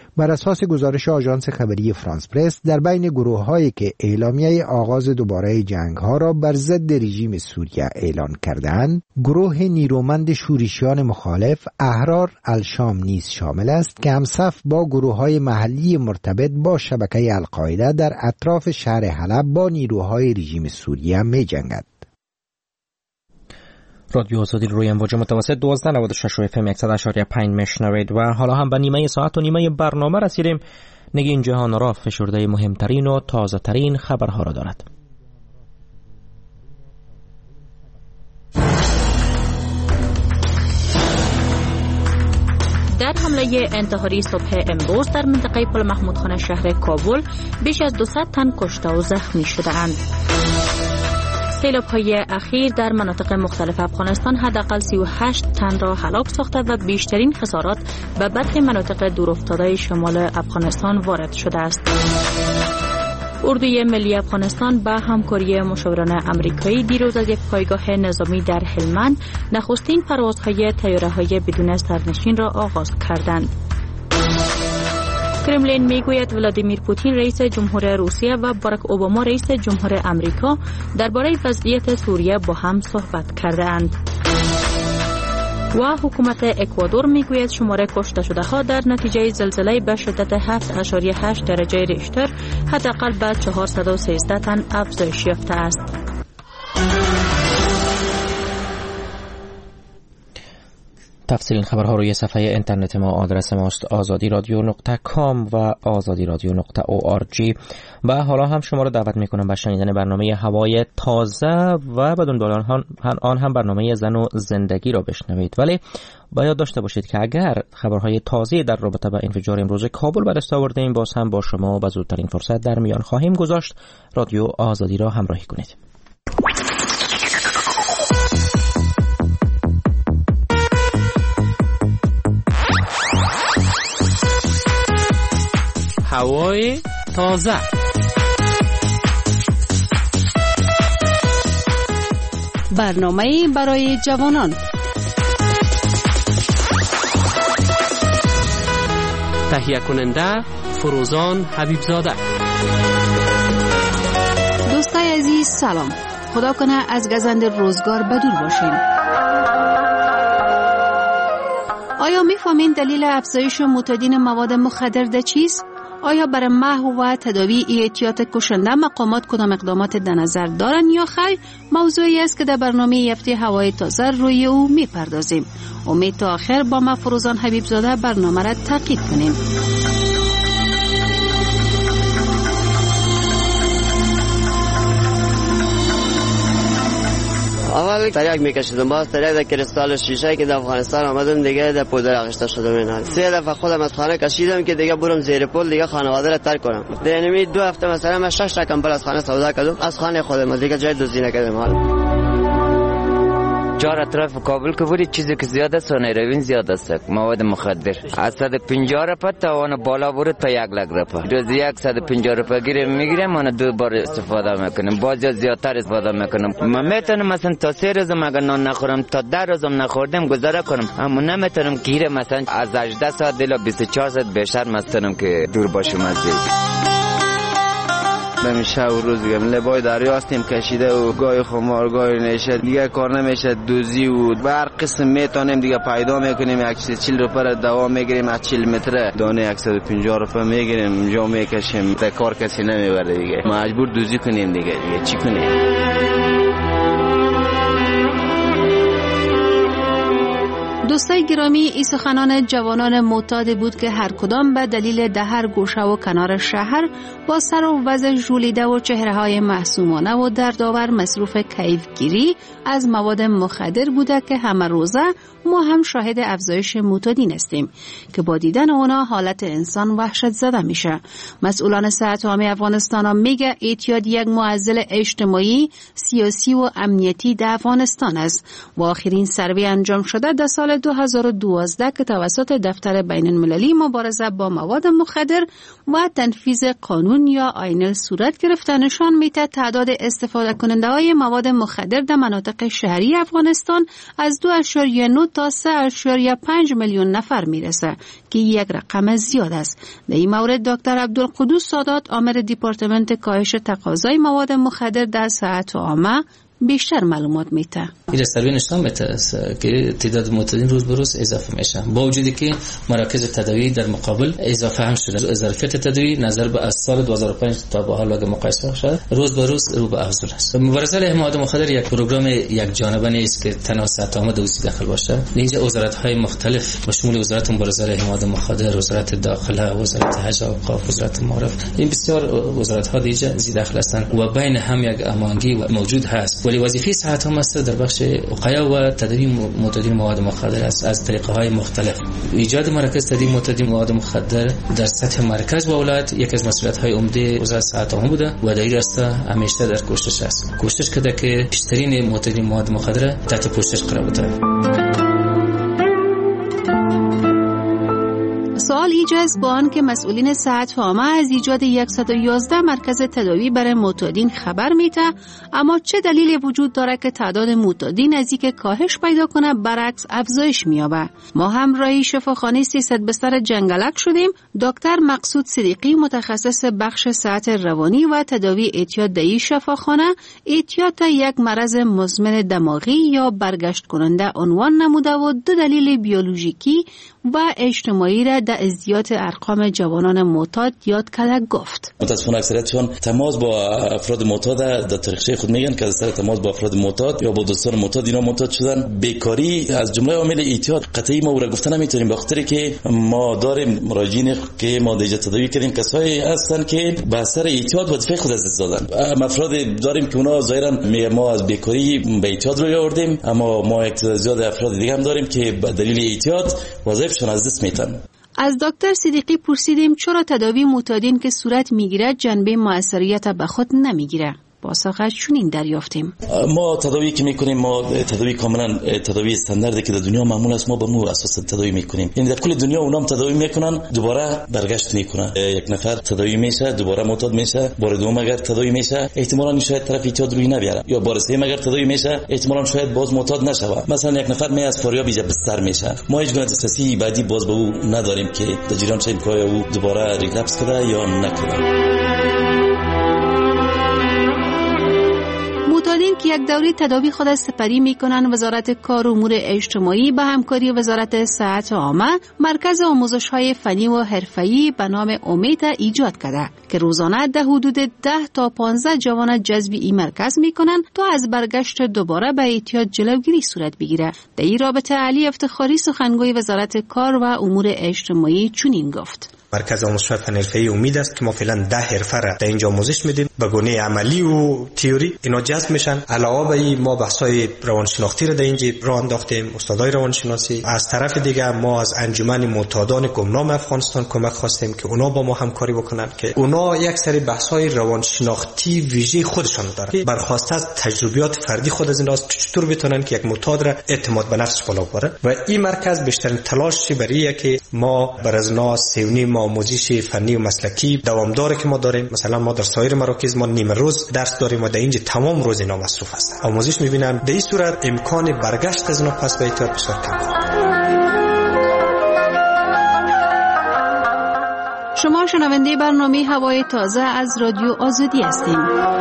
بر اساس گزارش آژانس خبری فرانس پرس، در بین گروه‌هایی که اعلامیه آغاز دوباره جنگ‌ها را بر ضد رژیم سوریه اعلان کردند، گروه نیرومند شورشیان مخالف احرار الشام نیز شامل است که همصف با گروه‌های محلی مرتبط با شبکه القاعده در اطراف شهر حلب با نیروهای رژیم سوریه می‌جنگد. رادیو آزادی روی امواج متوسط دوازده نود و شش و اف ام صد و هشت و پنج میشنوید و حالا هم به نیمه ساعت و نیمه برنامه رسیدیم. نگین جهان را فشرده مهمترین و تازه ترین خبرها را دارد. در حمله انتحاری صبح امروز در منطقه پل محمود خان شهر کابل بیش از دویست تن کشته و زخمی شده‌اند. سیلاب‌های اخیر در مناطق مختلف افغانستان حداقل سی و هشت تن را هلاک ساخته و بیشترین خسارات به برخی مناطق دورافتاده شمال افغانستان وارد شده است. اردوی ملی افغانستان با همکاری مشاوران آمریکایی دیروز از یک پایگاه نظامی در هلمند نخستین پروازهای طیاره‌های بدون سرنشین را آغاز کردند. کرملین میگوید ولادیمیر پوتین رئیس جمهور روسیه و باراک اوباما رئیس جمهور آمریکا درباره وضعیت سوریه با هم صحبت کرده اند. و حکومت اکوادور میگوید شمار کشته شده ها در نتیجه زلزله به شدت هفت اشاریه هشت درجه ریشتر حداقل به چهارصد و سیزده تن افزایش یافته است. تفصیل این خبرها روی صفحه اینترنت ما. آدرس ماست آزادی رادیو نقطه کام و آزادی رادیو نقطه او آر جی. و حالا هم شما را دعوت میکنم به شنیدن برنامه هوای تازه و بدون دلان آن هم برنامه زن و زندگی را بشنوید. ولی باید داشته باشید که اگر خبرهای تازه در رابطه با انفجار امروز کابل به دست آوردیم، باز هم با شما به زودترین فرصت در میان خواهیم گذاشت. رادیو آزادی را همراهی کنید. هوای تازه. برنامه برای جوانان. تهیه کننده فروزان حبیبزاده. دوستای عزیز سلام. خدا کنه از گزند روزگار بدور باشین. آیا میفهمین دلیل افزایش معتادین مواد مخدر ده چیست؟ آیا برای محو و تداوی احتیاط کشنده مقامات کدام اقدامات در نظر دارن یا خیر؟ موضوعی است که در برنامه هفته هوای تازه روی او میپردازیم. امید تا آخر با ما فروزان حبیبزاده برنامه را تعقیب کنیم. اول تریاک میکشیدم، باز تریاک در کریستال شیشه که در افغانستان آمدم دیگه در پودر آغشته شدم. اینا سه دفعه خودم از خانه کشیدم که دیگه برم زیر پل دیگه خانواده را ترک کنم. در اینمی دو هفته مثلا من شش تا کمپل از خانه سودا کردم، از خانه خودم دیگه جای دزدی نکردم. حالا چهار اطراف کابل که بودی چیزی که زیاد است نیروین زیاد است، مواد مخدر از صد و پنجاه روپیه تا اون بالا برد تا یک لک روپیه. روزی یک صد و پنجاه روپیه گیریم میگیریم، اون دو بار استفاده میکنیم، بعضی زیادتر استفاده میکنم. من میتونم مثلا تا سه روزم اگر نان نخورم تا ده روزم نخوردم گذاره کنم، اما نمیتونم گیره مثلا از هجده ساعت دیلا بیست و چهار ساعت بیشتر مستنم که دور باشم از دیگه. نمیشه و روز دیگه لبای دریا هستیم کشیده و گای خمار گای نشه دیگه کار نمیشه، دوزی و بر قسم میتونیم دیگه پیدا میکنیم. یک چهل روپیه دوام میگیریم، از چهل متر دانه صد و پنجاه روپیه میگیریم، جا میکشیم، تا کار کسی نمیبره دیگه، مجبور دوزی کنیم دیگه. دیگه چی کنیم؟ دوستای گرامی، این سخنان جوانان معتاد بود که هر کدام به دلیل ده هر گوشه و کنار شهر با سر و وضع ژولیده و چهره های معصومانه و دردآور مصروف کیفگیری از مواد مخدر بوده که همه روزه ما هم شاهد افزایش معتادین هستیم که با دیدن اونا حالت انسان وحشت زده میشه. مسئولان صحت عامه افغانستان هم میگه اعتیاد یک معضل اجتماعی، سیاسی و امنیتی در افغانستان است و آخرین سروی انجام شده در سال دو هزار و دوازده که توسط دفتر بین المللی مبارزه با مواد مخدر و تنفیذ قانون یا آینل صورت گرفته نشان میده تعداد استفاده کننده های مواد مخدر در مناطق شهری افغانستان از دو اشاریه نه تا سه اشاریه پنج میلیون نفر میرسه که یک رقم زیاد است. در این مورد دکتر عبدالقدوس سادات آمر دیپارتمنت کاهش تقاضای مواد مخدر در صحت عامه بیشتر معلومات میده. این سروی نشان میده که تعداد معتادین روز به روز اضافه میشه، با وجودی که مراکز تداوی در مقابل اضافه هم شده. ظرفیت تداوی نظر به از سال دو هزار و پنج تا به حال اگه مقایسه بشه روز به روز رو به افزایش است. مبارزه علیه مواد مخدر یک پروگرام یک جانبه نیست که تنها صحت عامه دوستی داخل باشه. اینجا وزارت های مختلف به شمول وزارت مبارزه علیه مواد مخدر، وزارت داخله، وزارت حج و اوقاف، وزارت معارف، این بسیار وزارت ها دیگه زیر داخل هستند و بین هم یک هماهنگی موجود هست. ولی وظیفه صحت عامه است در بخش وقایه و تداوی معتادین مواد مخدر است از طریقه های مختلف. ایجاد مراکز تداوی معتادین مواد مخدر در سطح مرکز و ولایت یک از مسئولیت های عمده وزارت صحت عامه بوده و در این راستا همیشه در کوشش است. کوشش کرده که بیشترین معتادین مواد مخدر تحت پوشش قرار بده. سوال ایجاز با آن که مسئولین صحت عامه از ایجاد صد و یازده مرکز تداوی برای معتادین خبر میده، اما چه دلیلی وجود داره که تعداد معتادین از اینکه کاهش پیدا کنه برعکس افزایش میابه؟ ما همراهی شفاخانه سیصد بستر جنگلک شدیم. دکتر مقصود صدیقی متخصص بخش صحت روانی و تداوی اعتیاد در این شفاخانه اعتیاد یک مرض مزمن دماغی یا برگشت کننده عنوان نموده و دو دلیل بیولوژیکی و اجتماعی را در ازدیاد ارقام جوانان معتاد یاد کرده گفت. متاسفانه اکثریتشون تماس با افراد معتاد در تاریخچه خود میگن که از سر تماس با افراد معتاد یا با دوستان معتاد اینا معتاد شدن. بیکاری از جمله عامل اعتیاد قطعی ما رو گفتن نمیتونیم، به خاطر که ما داریم مراجعین که ما دیگه تداوی کردیم کسایی هستن که به اثر اعتیاد وظیفه خود از دست دادن. افراد داریم که اونا ظاهرا ما از بیکاری به اعتیاد رو آوردیم، اما ما یک زیاد افراد دیگه هم داریم که به دلیل اعتیاد وظایفشون از دست میدن. از دکتر صدیقی پرسیدیم چرا تداوی معتادین که صورت میگیره جنبه موثریت به خود نمیگیره. پاسخش چنین دریافتیم. ما تداوی که میکنیم ما تداوی کاملا تداوی استانداردی که در دنیا معمول است ما به مو اساس تداوی میکنیم. یعنی در کل دنیا اونام تداوی میکنن دوباره برگشت میکنن. یک نفر تداوی میشه دوباره معتاد میشه، بار دوم اگر تداوی میشه احتمالاً شاید طرف اعتیاد روی نبیاره، یا بار سوم اگر تداوی میشه احتمالاً شاید باز معتاد نشه. مثلا یک نفر می از فاریاب بیجا بستر میشه، ما هیچ گونه تسهیلی بعدی باز به او نداریم که در جریان شاید که او دوباره ریلپس کنه یا نکنه. معتادین که یک دوره تداوی خود سپری میکنن، وزارت کار و امور اجتماعی به همکاری وزارت صحت عامه مرکز آموزش های فنی و حرفه‌ای به نام امید ایجاد کرده که روزانه در حدود ده تا پانزده جوان جذب این مرکز میکنن تا از برگشت دوباره به اعتیاد جلوگیری صورت بگیره. در این رابطه علی افتخاری سخنگوی وزارت کار و امور اجتماعی چنین گفت. مرکز آموزش فنی حرفه‌ای امید است که ما فعلا ده حرفه را در اینجا آموزش میدیم به گونه عملی و تئوری. اینا جذب میشن. علاوه بر این ما بحث‌های روانشناختی را در اینجا راه انداختیم، استادای روانشناسی. از طرف دیگه ما از انجمن معتادان گمنام افغانستان کمک خواستیم که اونا با ما همکاری بکنن که اونا یک سری بحث‌های روانشناختی ویژه خودشان دارن. برخواسته از تجربیات فردی خود از ایناست چطور بتونن که یک معتاد را اعتماد به نفسش بالا ببره و این مرکز بیشترین تلاش برای که ما بر از ناس سیونی آموزش فنی و مسلکی دوامدار که ما داریم. مثلا ما در سایر مراکز ما نیمه روز درس داریم و در اینجا تمام روز اینا مصروف هستن. آموزش میبینن. در این صورت امکان برگشت از اینا پس به اعتیاد بسیار کم خواهد. شما شنونده برنامه هوای تازه از رادیو آزادی هستید.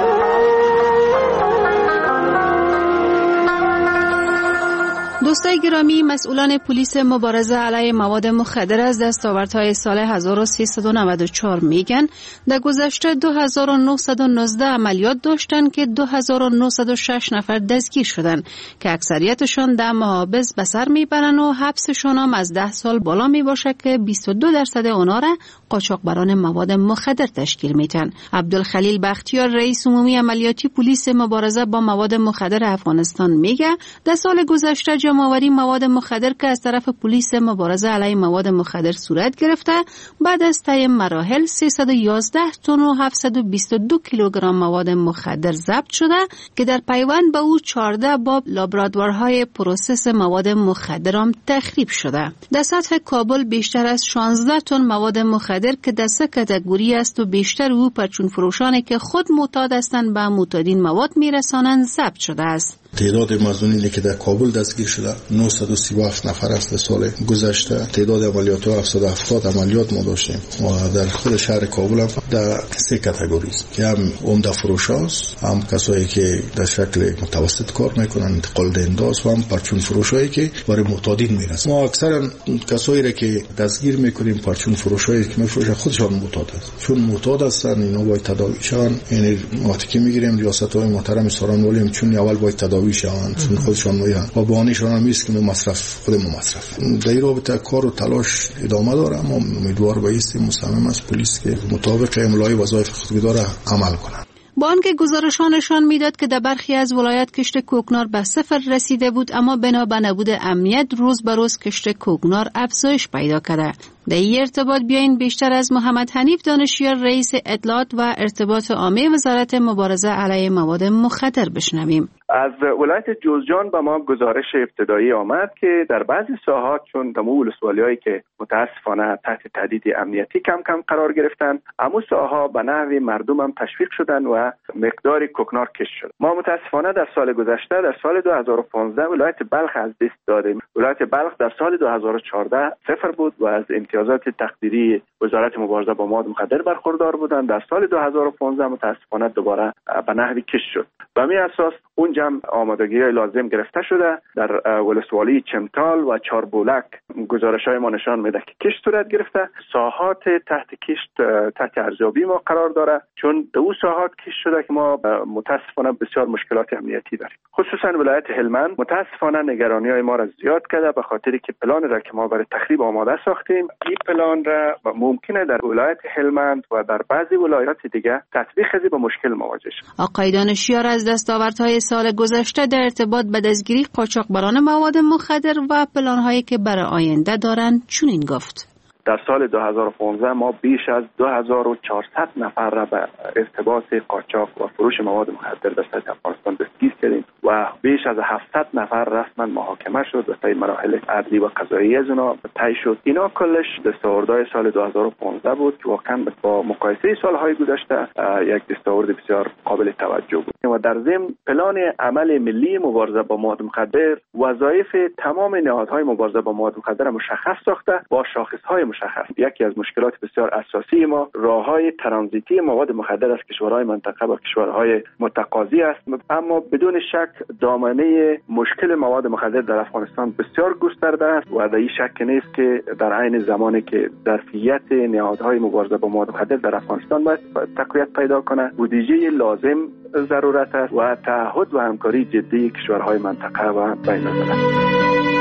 دوستای گرامی، مسئولان پلیس مبارزه علیه مواد مخدر از دستاوردهای سال هزار و سیصد و نود و چهار میگن در گذشته دو هزار و نهصد و نوزده عملیات داشتن که دو هزار و نهصد و شش نفر دستگیر شدن که اکثریتشان در محابس به سر میبرن و حبسشان هم از ده سال بالا میباشه که بیست و دو درصد اونا را قاچاقبران مواد مخدر تشکیل میدن. عبدالخلیل بختیار رئیس عمومی عملیاتی پلیس مبارزه با مواد مخدر افغانستان میگه در سال گذشته جمع‌آوری مواد مخدر که از طرف پلیس مبارزه علیه مواد مخدر صورت گرفته بعد از طی مراحل سیصد و یازده تن و هفتصد و بیست و دو کیلوگرم مواد مخدر ضبط شده که در پیوند به او چهارده باب لابراتوارهای پروسس مواد مخدر هم تخریب شده. در سطح کابل بیشتر از شانزده تن مواد مخدر که در سه کاتگوری است و بیشتر او پرچون فروشانی که خود معتاد هستند به معتادین مواد میرسانند ضبط شده است. تعداد مظنونی که در کابل دستگیر شده نهصد و سی و هفت نفر است. سال گذشته تعداد عملیات ها هفتصد و هفتاد عملیات ما داشتیم و در خود شهر کابل هم در سه کاتگوری است که هم عمده فروش هاست، هم کسایی که در شکل متوسط کار میکنن، انتقال دهنده است، و هم پرچون فروش هایی که برای معتادین میرسن. ما اکثرا کسایی را که دستگیر میکنیم پرچون فروش هایی که میفروشن خودشان معتاد است، چون معتاد هستن اینا باید تداوی شون. یعنی وقتی که میگیریم ریاست های محترم ساران ولیم چون اول باید تداوی شون، چون خودشان میگن و بهانه‌شان هم نیست که ما مصرف خود ما مصرف. در این رابطه کار و تلاش ادامه داره. ما امیدوار بایستیم مصمم از پلیس که مطابق املای وظایف خودگذار عمل کنند. با آنکه گزارشان نشان میداد که در برخی از ولایات کشت کوکنار به صفر رسیده بود، اما بنا به نبود امنیت روز به روز کشت کوکنار افزایش پیدا کرده. در این ارتباط بیاین بیشتر از محمد حنیف دانشیار رئیس اطلاعات و ارتباط عامه وزارت مبارزه علیه مواد مخدر بشنویم. از ولایت جوزجان به ما گزارش ابتدایی آمد که در بعضی ساحات چون تمام ولسوالی‌هایی که متاسفانه تحت تهدید امنیتی کم کم قرار گرفتن، امو ساحا به نحوی مردم هم تشویق شدن و مقدار کوکنار کشت شد. ما متاسفانه در سال گذشته در سال دو هزار و پانزده ولایت بلخ از دست دادیم. ولایت بلخ در سال دو هزار و چهارده صفر بود و از امتیازات تقدیری وزارت مبارزه با مواد مخدر برخوردار بودند. در سال دو هزار و پانزده متاسفانه دوباره به نحوی کشت شد. به همین اساس اونجا آمادگی لازم گرفته شده. در ولسوالی چمتال و چاربولک گزارش‌های ما نشان میده که کشت صورت گرفته. ساحات تحت کشت تحت ارزیابی ما قرار داره، چون دو ساحات کشت شده که ما متاسفانه بسیار مشکلات امنیتی داریم. خصوصا ولایت هلمند متاسفانه نگرانی‌های ما را زیاد کرده، به خاطری که پلان را که ما برای تخریب آماده ساختیم، این پلان را ممکنه در ولایت هلمند و در بعضی ولایات دیگه تطبیق کنیم، با مشکل مواجه شیم. آقای دانشیار از دستاوردهای سال گذشته در ارتباط به دستگیری قاچاقبران مواد مخدر و پلان‌هایی که برای آینده دارند چنین گفت: در سال دو هزار و پانزده ما بیش از دو هزار و چهارصد نفر را به ارتباط قاچاق و فروش مواد مخدر در سطح افغانستان دستگیر کردیم و بیش از هفتصد نفر رسما محاکمه شد و طی مراحل عدلی و قضایی از اونا طی شد. اینا کلش دستاوردهای سال دو هزار و پانزده بود که واقعا با مقایسه سالهای گذشته یک دستاورد بسیار قابل توجه بود. و در ضمن پلان عمل ملی مبارزه با مواد مخدر وظایف تمام نهادهای مبارزه با مواد مخدر مشخص ساخته با شاخصهای مشخص. یکی از مشکلات بسیار اساسی ما راههای ترانزیتی مواد مخدر از کشورهای منطقه با کشورهای متقاضی است، اما بدون شک دامنه مشکل مواد مخدر در افغانستان بسیار گسترده است و در این شک نیست که در عین زمانی که ظرفیت نهادهای مبارزه با مواد مخدر در افغانستان باید تقویت پیدا کنه، بودجه لازم ضرورت است و تعهد و همکاری جدی کشورهای منطقه و بین الملل.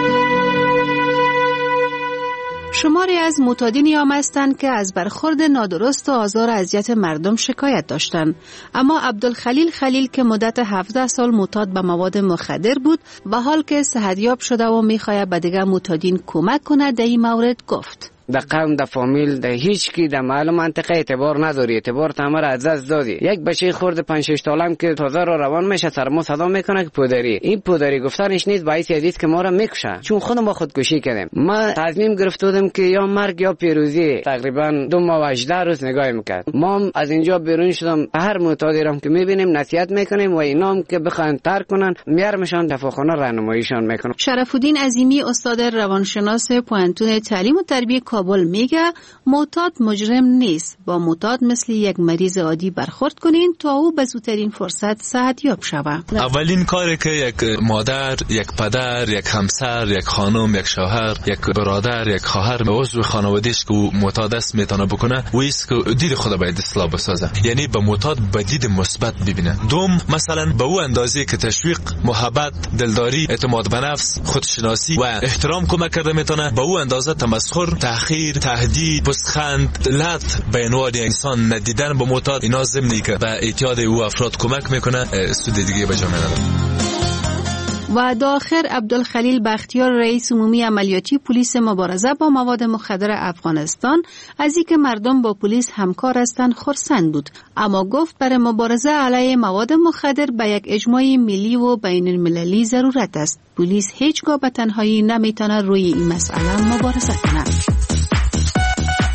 شماری از معتادین ایام هستند که از برخورد نادرست و آزار و اذیت مردم شکایت داشتند، اما عبدالخلیل خلیل که مدت هفده سال معتاد به مواد مخدر بود و حال که صحتیاب شده و می‌خواهد به دیگر معتادین کمک کند در این مورد گفت: در قوم، در فامیل، در هیچ کی در محل منطقه اعتبار نداری، اعتبار تمام را از دست دادی. یک بچه خرد پنج شش سالم که تازه را روان میشه سر ما صدا میکنه که پدری. این پدری گفتنش نیست، باعث ازید که ما را میکشه، چون خود ما خودکشی کردیم. ما تصمیم گرفته بودیم که یا مرگ یا پیروزی. تقریبا دو ماه و هجده روز نگاه میکرد. ما از اینجا بیرون شدم، هر معتادی را که میبینیم نصیحت میکنیم و اینا هم که بخوان ترک کنن میارمشان دفاعخانه راهنماییشان میکنیم. شرف‌الدین عظیمی استاد روانشناس پوهنتون تعلیم و تربیت کابل میگه معتاد مجرم نیست، با معتاد مثل یک مریض عادی برخورد کنین تا او به زودترین فرصت صحتیاب شود. اولین کاری که یک مادر، یک پدر، یک همسر، یک خانم، یک شوهر، یک برادر، یک خواهر عضو خانواده‌اش که معتاد است میتونه بکنه و است که دید خود باید اصلاح بسازه، یعنی به معتاد به دید مثبت ببینه. دوم مثلا به او اندازه که تشویق، محبت، دلداری، اعتماد به نفس، خودشناسی و احترام کمک کرده میتونه به او اندازه تمسخر، تحقیر، تهدید، پستخند، لط به عنوان انسان ندیدن به معتاد، اینا ضمنی که به اعتیاد او افراد کمک میکنه، سود دیگه به جامعه نداره. و داخل عبدالخلیل بختیار رئیس عمومی عملیاتی پلیس مبارزه با مواد مخدر افغانستان از اینکه مردم با پلیس همکار هستند خرسند بود، اما گفت برای مبارزه علیه مواد مخدر به یک اجماع ملی و بین المللی ضرورت است. پلیس هیچگاه به تنهایی نمیتونه روی این مسئله مبارزه کنه.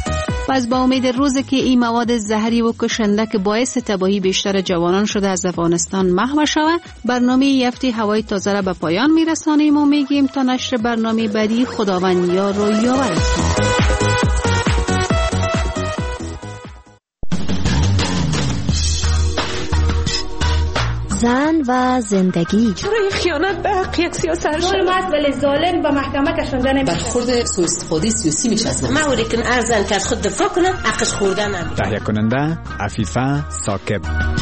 و از با امید روزی که این مواد زهری و کشنده که باعث تباهی بیشتر جوانان شده از افغانستان محو شود، برنامه یفتی هوای تازه را به پایان میرسانیم و میگیم تا نشر برنامه بعدی خداوند یار و یاورتون. زن و زندگی. چرا خیانت به حق یک سیاست ظالم است ولی ظالم به محکمه کشانده نمیشه. برخورد سوء استفاده سیاسی میشه از من اولی که ارزن که از خود دفاع کنه حقش خوردن نمیشه. تهیه کننده عفیفه ثاقب.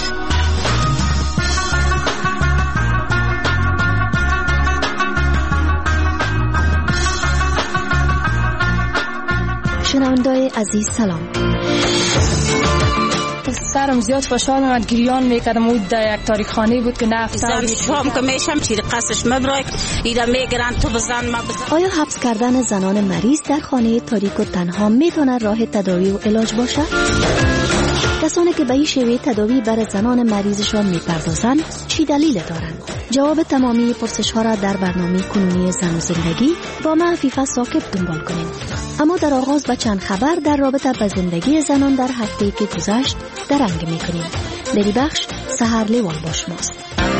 شنونده‌های عزیز سلام. سرم زیاد فشار میاد، گریان میکردم. اون در یک تاریخ خانه بود که نفتم شام که میشم چیز قصش مبرای اینا میگرن تو بزن ما بزن. آیا حبس کردن زنان مریض در خانه تاریک و تنها میتونه راه تداوی و علاج باشه؟ کسانی که به این شیوه تداوی برای زنان مریضشان میپردازند چی دلیل دارند؟ جواب تمامی پرسش ها را در برنامه کنونی زن و زندگی با من عفیفه ثاقب دنبال کنیم. اما در آغاز با چند خبر در رابطه با زندگی زنان در هفته‌ای که گذشت درنگ میکنیم. در این بخش سحر لیوان با شماست.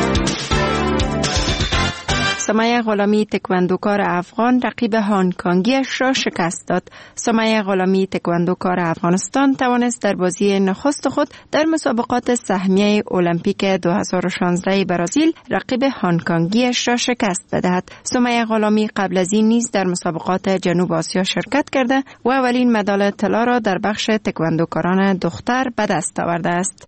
سمیه غلامی تکواندوکار افغان رقیب هانگکنگیش را شکست داد. سمیه غلامی تکواندوکار افغانستان توانست در بازی نخست خود در مسابقات سهمیه المپیک دو هزار و شانزده برزیل رقیب هانگکنگیش را شکست بدهد. سمیه غلامی قبل از این نیز در مسابقات جنوب آسیا شرکت کرده و اولین مدال طلا را در بخش تکواندوکاران دختر به دست آورده است.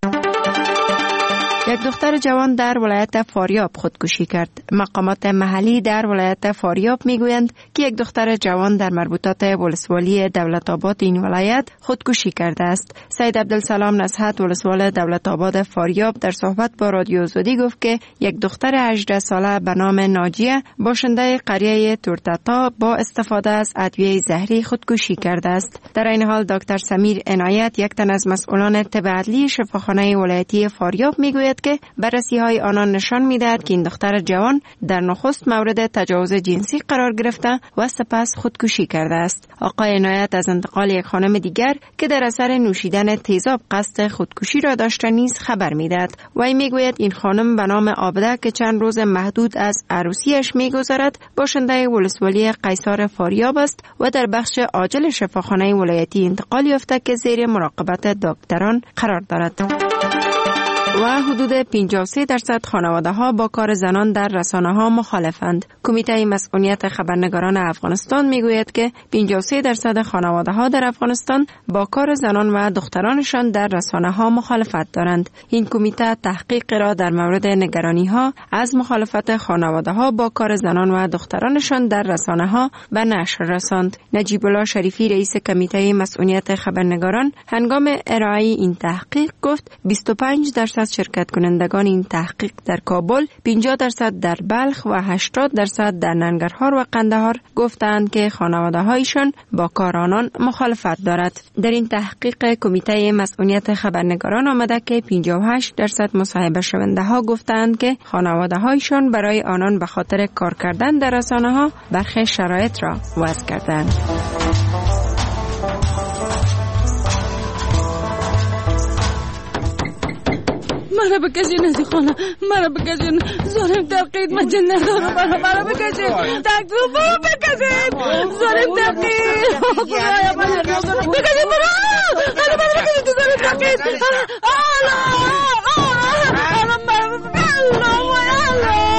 یک دختر جوان در ولایت فاریاب خودکشی کرد. مقامات محلی در ولایت فاریاب میگویند که یک دختر جوان در مربوطات ولسوالی دولت آباد این ولایت خودکشی کرده است. سید عبدالسلام نصحت ولسوال دولت آباد فاریاب در صحبت با رادیو آزادی گفت که یک دختر هجده ساله به نام ناجیه باشنده قریه تورتتا با استفاده از ادویه زهری خودکشی کرده است. در این حال دکتر سمیر عنایت یک تن از مسئولان طب عدلی شفاخانه ولایتی فاریاب میگوید که بررسی های آنان نشان میدهد که این دختر جوان در نخست مورد تجاوز جنسی قرار گرفته و سپس خودکشی کرده است. آقای عنایت از انتقال یک خانم دیگر که در اثر نوشیدن تیزاب قصد خودکشی را داشته نیز خبر میدهد. وی میگوید این خانم به نام عابده که چند روز محدود از عروسیش میگذرد باشنده ولسوالی قیصر فاریاب است و در بخش عاجل شفاخانه ولایتی انتقال یافته که زیر مراقبت دکتران قرار دارد. و حدود پنجاه و سه درصد خانواده ها با کار زنان در رسانه ها مخالفند. کمیته مسئولیت خبرنگاران افغانستان میگوید که پنجاه و سه درصد خانواده ها در افغانستان با کار زنان و دخترانشان در رسانه ها مخالفت دارند. این کمیته تحقیق را در مورد نگرانی ها از مخالفت خانواده ها با کار زنان و دخترانشان در رسانه ها به نشر رساند. نجیب الله شریفی رئیس کمیته مسئولیت خبرنگاران هنگام ارائه این تحقیق گفت بیست و پنج درصد شرکت کنندگان این تحقیق در کابل، پنجاه درصد در بلخ و هشتاد درصد در ننگرهار و قندهار گفتند که خانواده هایشان با کار آنان مخالفت دارد. در این تحقیق کمیته مسئولیت خبرنگاران آمده که پنجاه و هشت درصد مصاحبه شونده ها گفتند که خانواده هایشان برای آنان به خاطر کار کردن در رسانه ها برخی شرایط را وضع کردند. مرا بکشین از خانه، مرا بکشین، ظالم تقید، من جن ندارم، مرا مرا بکشین، دکتر مرا بکشین، ظالم تقید، خدایا مرا بکشین، بکشین مرا، مرا مرا بکشین تو ظالم تقید، آلا، آلا، آلا مرا بکشین، آلا.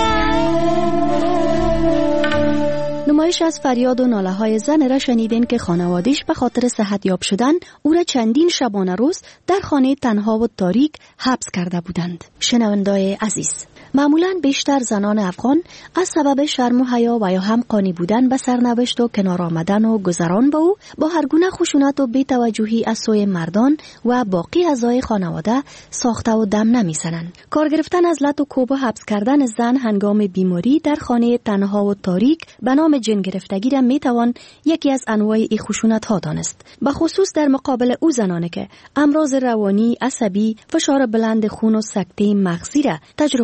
نمایش از فریاد و ناله های زن را شنیدین که خانواده‌اش به خاطر صحت یاب شدن او را چندین شبانه روز در خانه تنها و تاریک حبس کرده بودند. شنونده‌های عزیز، معمولاً بیشتر زنان افغان از سبب شرم و حیا و یا هم قانی بودن به سرنوشت و کنار آمدن و گذران با او با هر گونه خشونت و بی‌توجهی از سوی مردان و باقی اعضای خانواده ساخته و دم نمی‌زنند. کار گرفتن از لط و کوب و حبس کردن زن هنگام بیماری در خانه تنها و تاریک به نام جن گرفتگی را میتوان یکی از انواع این خشونت‌ها دانست. به خصوص در مقابل او زنانی که امراض روانی، عصبی، فشار بلند خون و سکته مغزی را تجربه می‌کنند.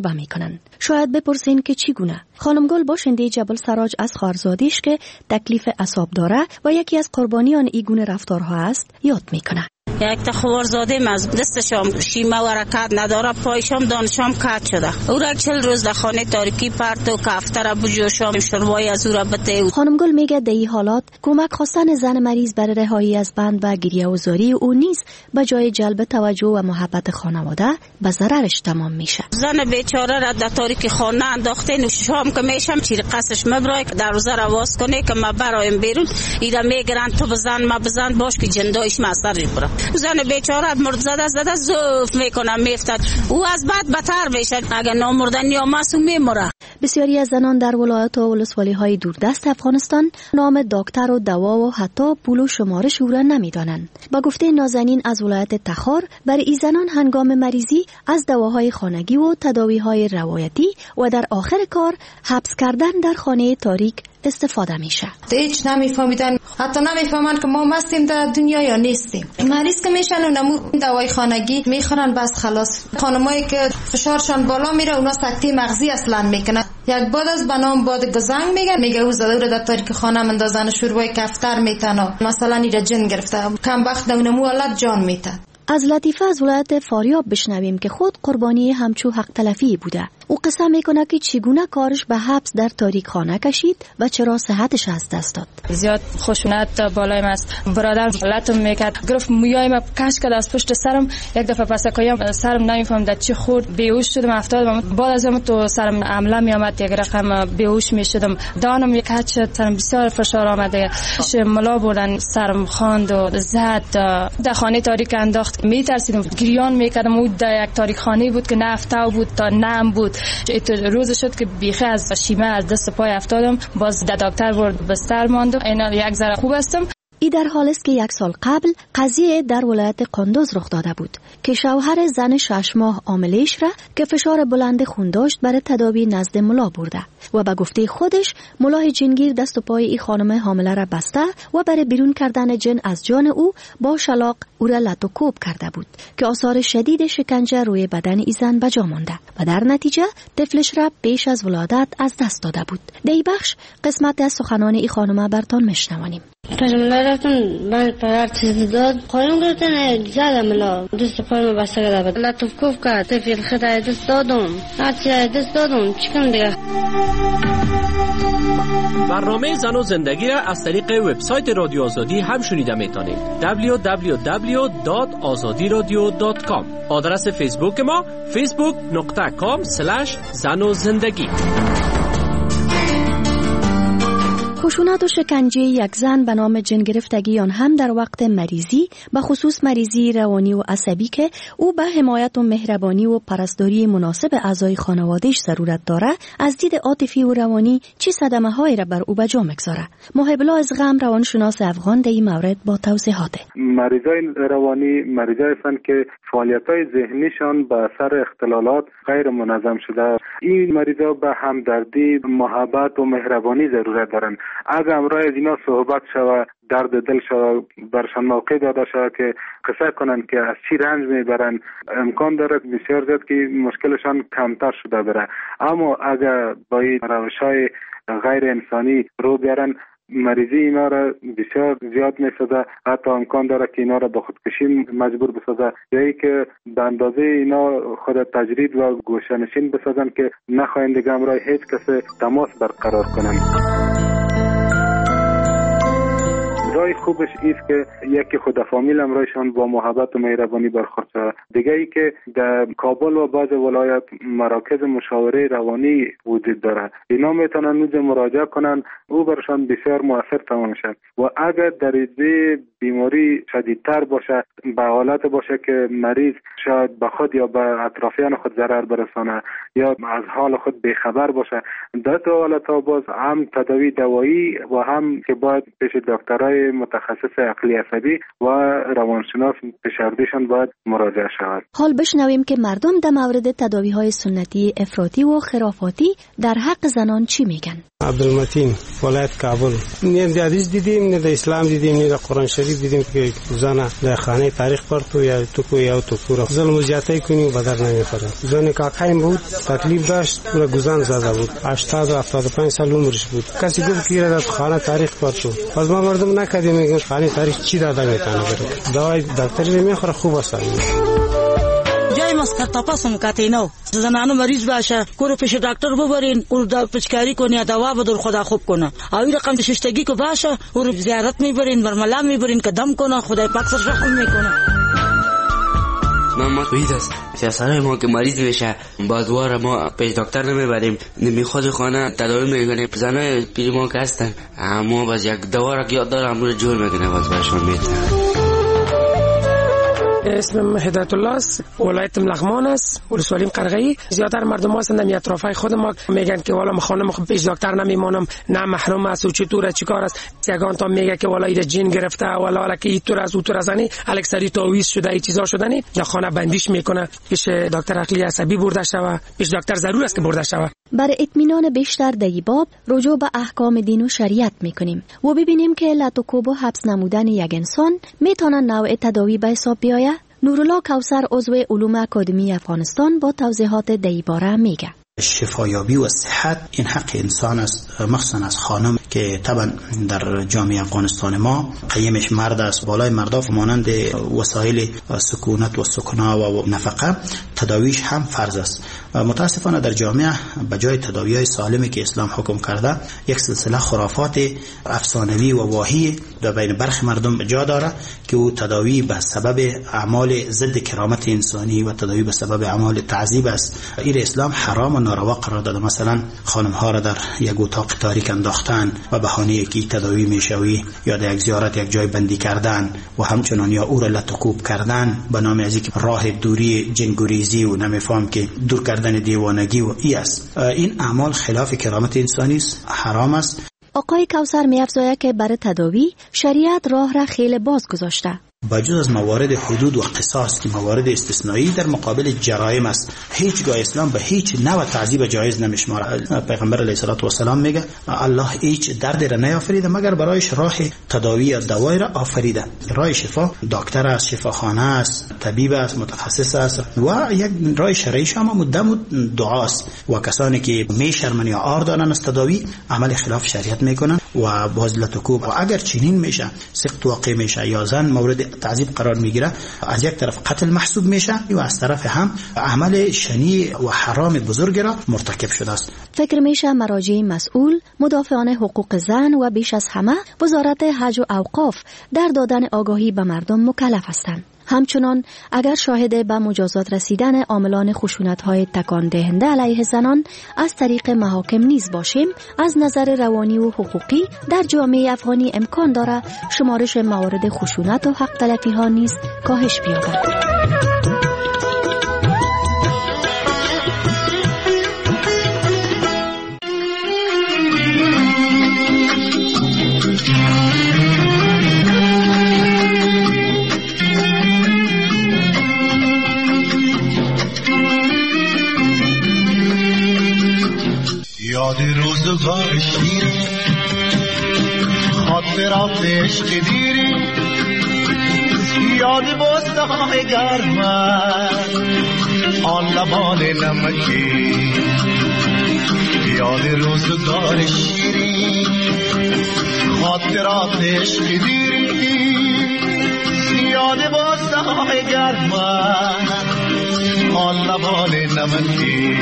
کنند. شاید بپرسین که چگونه؟ خانم گل باشنده جبل سراج از خواهرزادیش که تکلیف اعصاب داره و یکی از قربانیان این گونه رفتارها است یاد میکنه. یک تخوارزاده از دستشام شیمه و رکت نداره، پایشام دانشام کات شده. او را چل روز در خانه تاریکی پرت و کفتر بجوشام شروعی از او را بته. خانم گل میگه در این حالات کمک خواستن زن مریض برای رهایی از بند و گریه و زاری او نیز به جای جلب توجه و محبت خانواده به ضررش تمام میشه. زن بیچاره را در تاریکی خانه انداخته، شام که میشم چیر قصش مبرای در روزه رواز کنه که ما برایم بیرون ایرا میگرن تو بزن ما بزن باش که جندایش مصدر بره. زن بیچاره مرد زده زده زوف میکنه میفتد، او از بعد بدتر میشه، اگر نامردن یا معصوم میمره. بسیاری از زنان در ولایات و ولسوالی های دوردست افغانستان نام دکتر و دوا و حتی پول و شمارش او را نمیدانند. با گفته نازنین از ولایت تخار، برای این زنان هنگام مریضی از دواهای خانگی و تداوی‌های روایتی و در آخر کار حبس کردن در خانه تاریک استفاده میشه. هیچ نمیفهمیدن، حتی نمیفهمن که ما مستیم در دنیا یا نیستیم. مریض که میشن و نمو دوای خانگی میخورن بس خلاص. خانمایی که فشارشان بالا میره اونا سکته مغزی اصلا میکنن. یک باد از بنام باد گزنگ میگن، میگه او زده رو در تاریک خانه مندازن شوربای کفتر میتن، مثلا ایره جن گرفته، کم بخت و نمو حالت جان میتن. از لطیفه از ولایت فاریاب بشنویم که خود قربانی همچو حق تلفی بوده. او قصه میکنه که چگونه کارش به حبس در تاریک خانه کشید و چرا صحتش از دست داد. زیاد خشونت بالایم است. برادر لطم میکرد، گرفت مویایم کش کرد از پشت سرم. یک دفعه پسکایم سرم نمیفهم در چی خورد، بیهوش شدم افتادم. بعد از اون تو سرم عمله میامد، یک رقم بیهوش میشدم. دانم یک کج شد، سرم بسیار فشار آمده. ملا بردن سرم خواند و زد. در خانه تاریک انداخت. میترسیدم، گریان میکردم. او در یک تاریک خانه بود که نه افتاو بود تا نم بود. روز شد که بیخی از شیمه از دست پای افتادم. باز در دکتر برد بستر ماندم. اینا یک ذره خوب هستم. ای در حال است که یک سال قبل قضیه در ولایت قندوز رخ داده بود که شوهر زن شش ماه عاملیش را که فشار بلند خون داشت برای تداوی نزد ملا برده و به گفته خودش ملای جنگیر دست و پای این خانم حامله را بسته و برای بیرون کردن جن از جان او با شلاق او را لط و کوب کرده بود که آثار شدید شکنجه روی بدن ای زن بجا مانده و در نتیجه طفلش را پیش از ولادت از دست داده بود. در این بخش قسمت از سخنان این خانم برتان میشنوانیم. پرملا رفتن من پرار چیز داد خانم گفتن زدم ملا دست پای ما بسته کرده بود لطف کوف کرد تفیل خدای دست دادم هرچی دست دادم چیکم دیگه. برنامه زن و زندگی را از طریق وبسایت رادیو آزادی هم شنیده میتونید. دبلیو دبلیو دبلیو دات آزادی رادیو دات کام. آدرس فیسبوک ما فیسبوک دات کام اسلش زن و زندگی. خشونت و شکنجه یک زن به نام جن گرفتگی آن هم در وقت مریضی، به خصوص مریضی روانی و عصبی که او به حمایت و مهربانی و پرستاری مناسب اعضای خانواده‌اش ضرورت داره، از دید عاطفی و روانی چه صدمه‌هایی را بر او به جا می‌گذاره. محب الله از غم روانشناس افغان در این مورد با توضیحات. مریضای روانی مریضای هستند که فعالیت‌های ذهنیشان به اثر اختلالات غیر منظم شده. این مریضا به همدردی، محبت و مهربانی ضرورت دارند. اگر امروز از اینا صحبت شود، درد دل شود، برشان موقع داده شود که قصه کنند که از چی رنج میبرند، امکان داره بسیار زیاد که مشکلشان کمتر شده بره. اما اگر با این روش‌های غیر انسانی رو بیارن، مریضی اینا را بسیار زیاد میسازه، حتی امکان داره که اینا را به خودکشی مجبور بسازه، یا ای که به اندازه اینا خود تجرید و گوشه‌نشین بسازن که نخواهند دیگه امروز هیچ کس تماس برقرار کنند. رای خوبش ایست که یکی خود فامیل امرایشان با محبت و مهربانی برخورد شود. دیگه ای که در کابل و بعض ولایت مراکز مشاوره روانی وجود داره، اینا میتونن نوز مراجعه کنن، او برشان بسیار مؤثر تمام شد. و اگر درجه بیماری شدیدتر باشه، به حالت باشه که مریض شاید به خود یا به اطرافیان خود ضرر برسانه یا از حال خود بیخبر باشه، در دو حالت ها باز هم تداوی دوایی و هم که باید پیش دکترای متخصص عقلی عصبی و روانشناس فشردهشان باید مراجعه شود. حال بشنویم که مردم در مورد تداوی‌های سنتی افراطی و خرافاتی در حق زنان چی میگن. عبدالمتین ولایت کابل. نه در حدیث دیدیم، نه در اسلام دیدیم، نه در قرآن شریف دیدیم که زن در خانه تاریخ پرتو یا تو کو یا تو کو ظلم زیاتی کنی و بدر نمیخوره. زن کاکایم بود، تکلیف داشت، پورا گزان زده بود. هشتاد و هفتاد و پنج سال عمرش بود. کسی گفت که در خانه تاریخ پرتو. پس ما مردم نکردیم میگن خانه تاریخ چی داده میتونه بره. دوائی دکتری نمیخوره خوب است. جای مسکر تپاس میکاتی نو زنانو مریض باشه کورو پیش دکتر ببرین او دا پچکاری کنه دوا بدر خدا خوب کنه او رقم ششتگی کو باشه او زیارت میبرین برملا میبرین قدم کنه خدای پاک سر رحم میکنه. ما توید است سیاسره ما که مریض میشه بازوار ما پیش دکتر نمیبریم نمیخواد خانه تداوی میکنه زنای پیری ما که هستن اما باز یک دوا را که یاد داره امروز جور میکنه باز برشون میتونه. اسمم هدایت الله است، ولایت لغمان است، ولسوالی قرغی. زیاتر مردم هستند در اطرافای خود ما میگن که والا خانم پیش دکتر نمیمونم، نه محروم است و چطوره چیکار است. یگان تا میگه که والا ایده جین گرفته والا که اینطور از اونطور ازنی الکسری تعویض شده ای چیزا شدنی در خانه بندیش میکنه. پیش دکتر عقلی عصبی برده شوه، پیش دکتر ضرور است که برده شوه. برای اطمینان بیشتر در این باب رجوع به احکام دین و شریعت میکنیم و ببینیم که لطوکوب و حبس نمودن یک انسان میتونه نوع تداوی به حساب بیاید. نورالله کوثر عضو علوم اکادمی افغانستان با توضیحات در این باره میگه. شفایابی و صحت این حق انسان است، مخصوصا از خانم که طبعا در جامعه افغانستان ما قیمش مرد است. بالای مردا مانند وسایل سکونت و سکنا و نفقه تداویش هم فرض است. متاسفانه در جامعه به جای تداوی‌های سالمی که اسلام حکم کرده یک سلسله خرافات افسانوی و واهی در بین برخی مردم جا داره که او تداوی به سبب اعمال ضد کرامت انسانی و تداوی به سبب اعمال تعذیب است. این اسلام حرام و ناروا قرار داده. مثلا خانم ها را در یک اتاق تاریک انداختن و بهانه که تداوی میشوی یا در یک زیارت یک جای بندی کردن و همچنان یا او را لطکوب کردن به نام از یک راه دوری جنگوریزی و نمیفهم که دور کردن دیوانگی و ای است. این اعمال خلاف کرامت انسانی است، حرام است. آقای کوثر می‌افزاید که برای تداوی شریعت راه را خیلی باز گذاشته. بجز از موارد حدود و قصاص که موارد استثنایی در مقابل جرایم است، هیچگاه اسلام به هیچ نوع تعذیب جایز نمیشماره. پیغمبر علیه الصلاة و السلام میگه الله هیچ دردی را نیافریده مگر برایش راه تداوی از دوای را آفریده. راه شفا دکتر است، شفاخانه است، طبیب است، متخصص است و یک راه شرعی شما مدام دعاست. و کسانی که میشرمن یا آر دارن از تداوی عمل خلاف شریعت میکنن و باز لطکوب و اگر چنین میشه سقط واقع میشه یا زن مورد تعذیب قرار میگیره، از یک طرف قتل محسوب میشه و از طرف هم عمل شنیع و حرام بزرگ را مرتکب شده است. فکر میشه مراجع مسئول، مدافعان حقوق زن و بیش از همه وزارت حج و اوقاف در دادن آگاهی به مردم مکلف هستند. همچنان اگر شاهد به مجازات رسیدن عاملان خشونت‌های تکان دهنده علیه زنان از طریق محاکم نیز باشیم، از نظر روانی و حقوقی در جامعه افغانی امکان دارد شمارش موارد خشونت و حق تلفی‌ها نیز کاهش بیابد. یاد روزگار شیرین خاطرات عشق دیری یاد بستان گرم آن لبان نمکی یاد روزگار شیرین خاطرات عشق دیری یاد بستان گرم آن لبان نمکی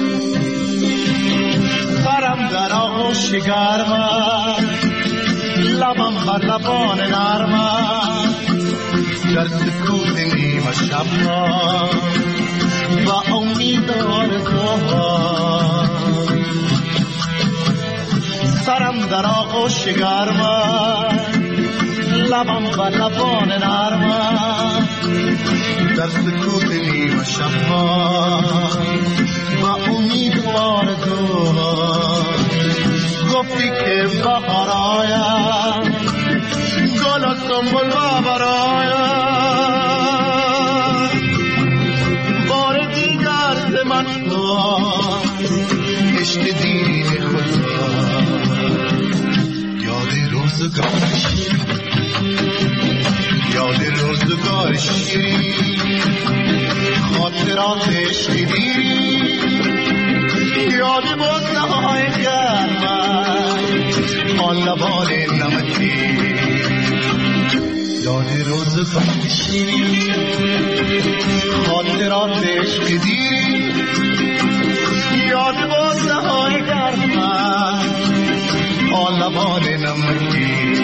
گرم لبم بر لبان نرمم در سکوت نیمه شب ها و امید آرزوها سرم در آغوش گرمم لبم بر لبان نرمم در سکوت نیمه شب ها و امید آرزوها گفتی که بهار آیم گل و سنبل و برایم بار دیگر ز من عشق دین خدا یاد روزگار یاد روزگار شیرین خاطرات عشق دیرین یاد بوسه های گرمم آن لبان نمکی یاد روزگار شیرین خاطرات عشق دیرین یاد بوسه های گرمم آن لبان نمکی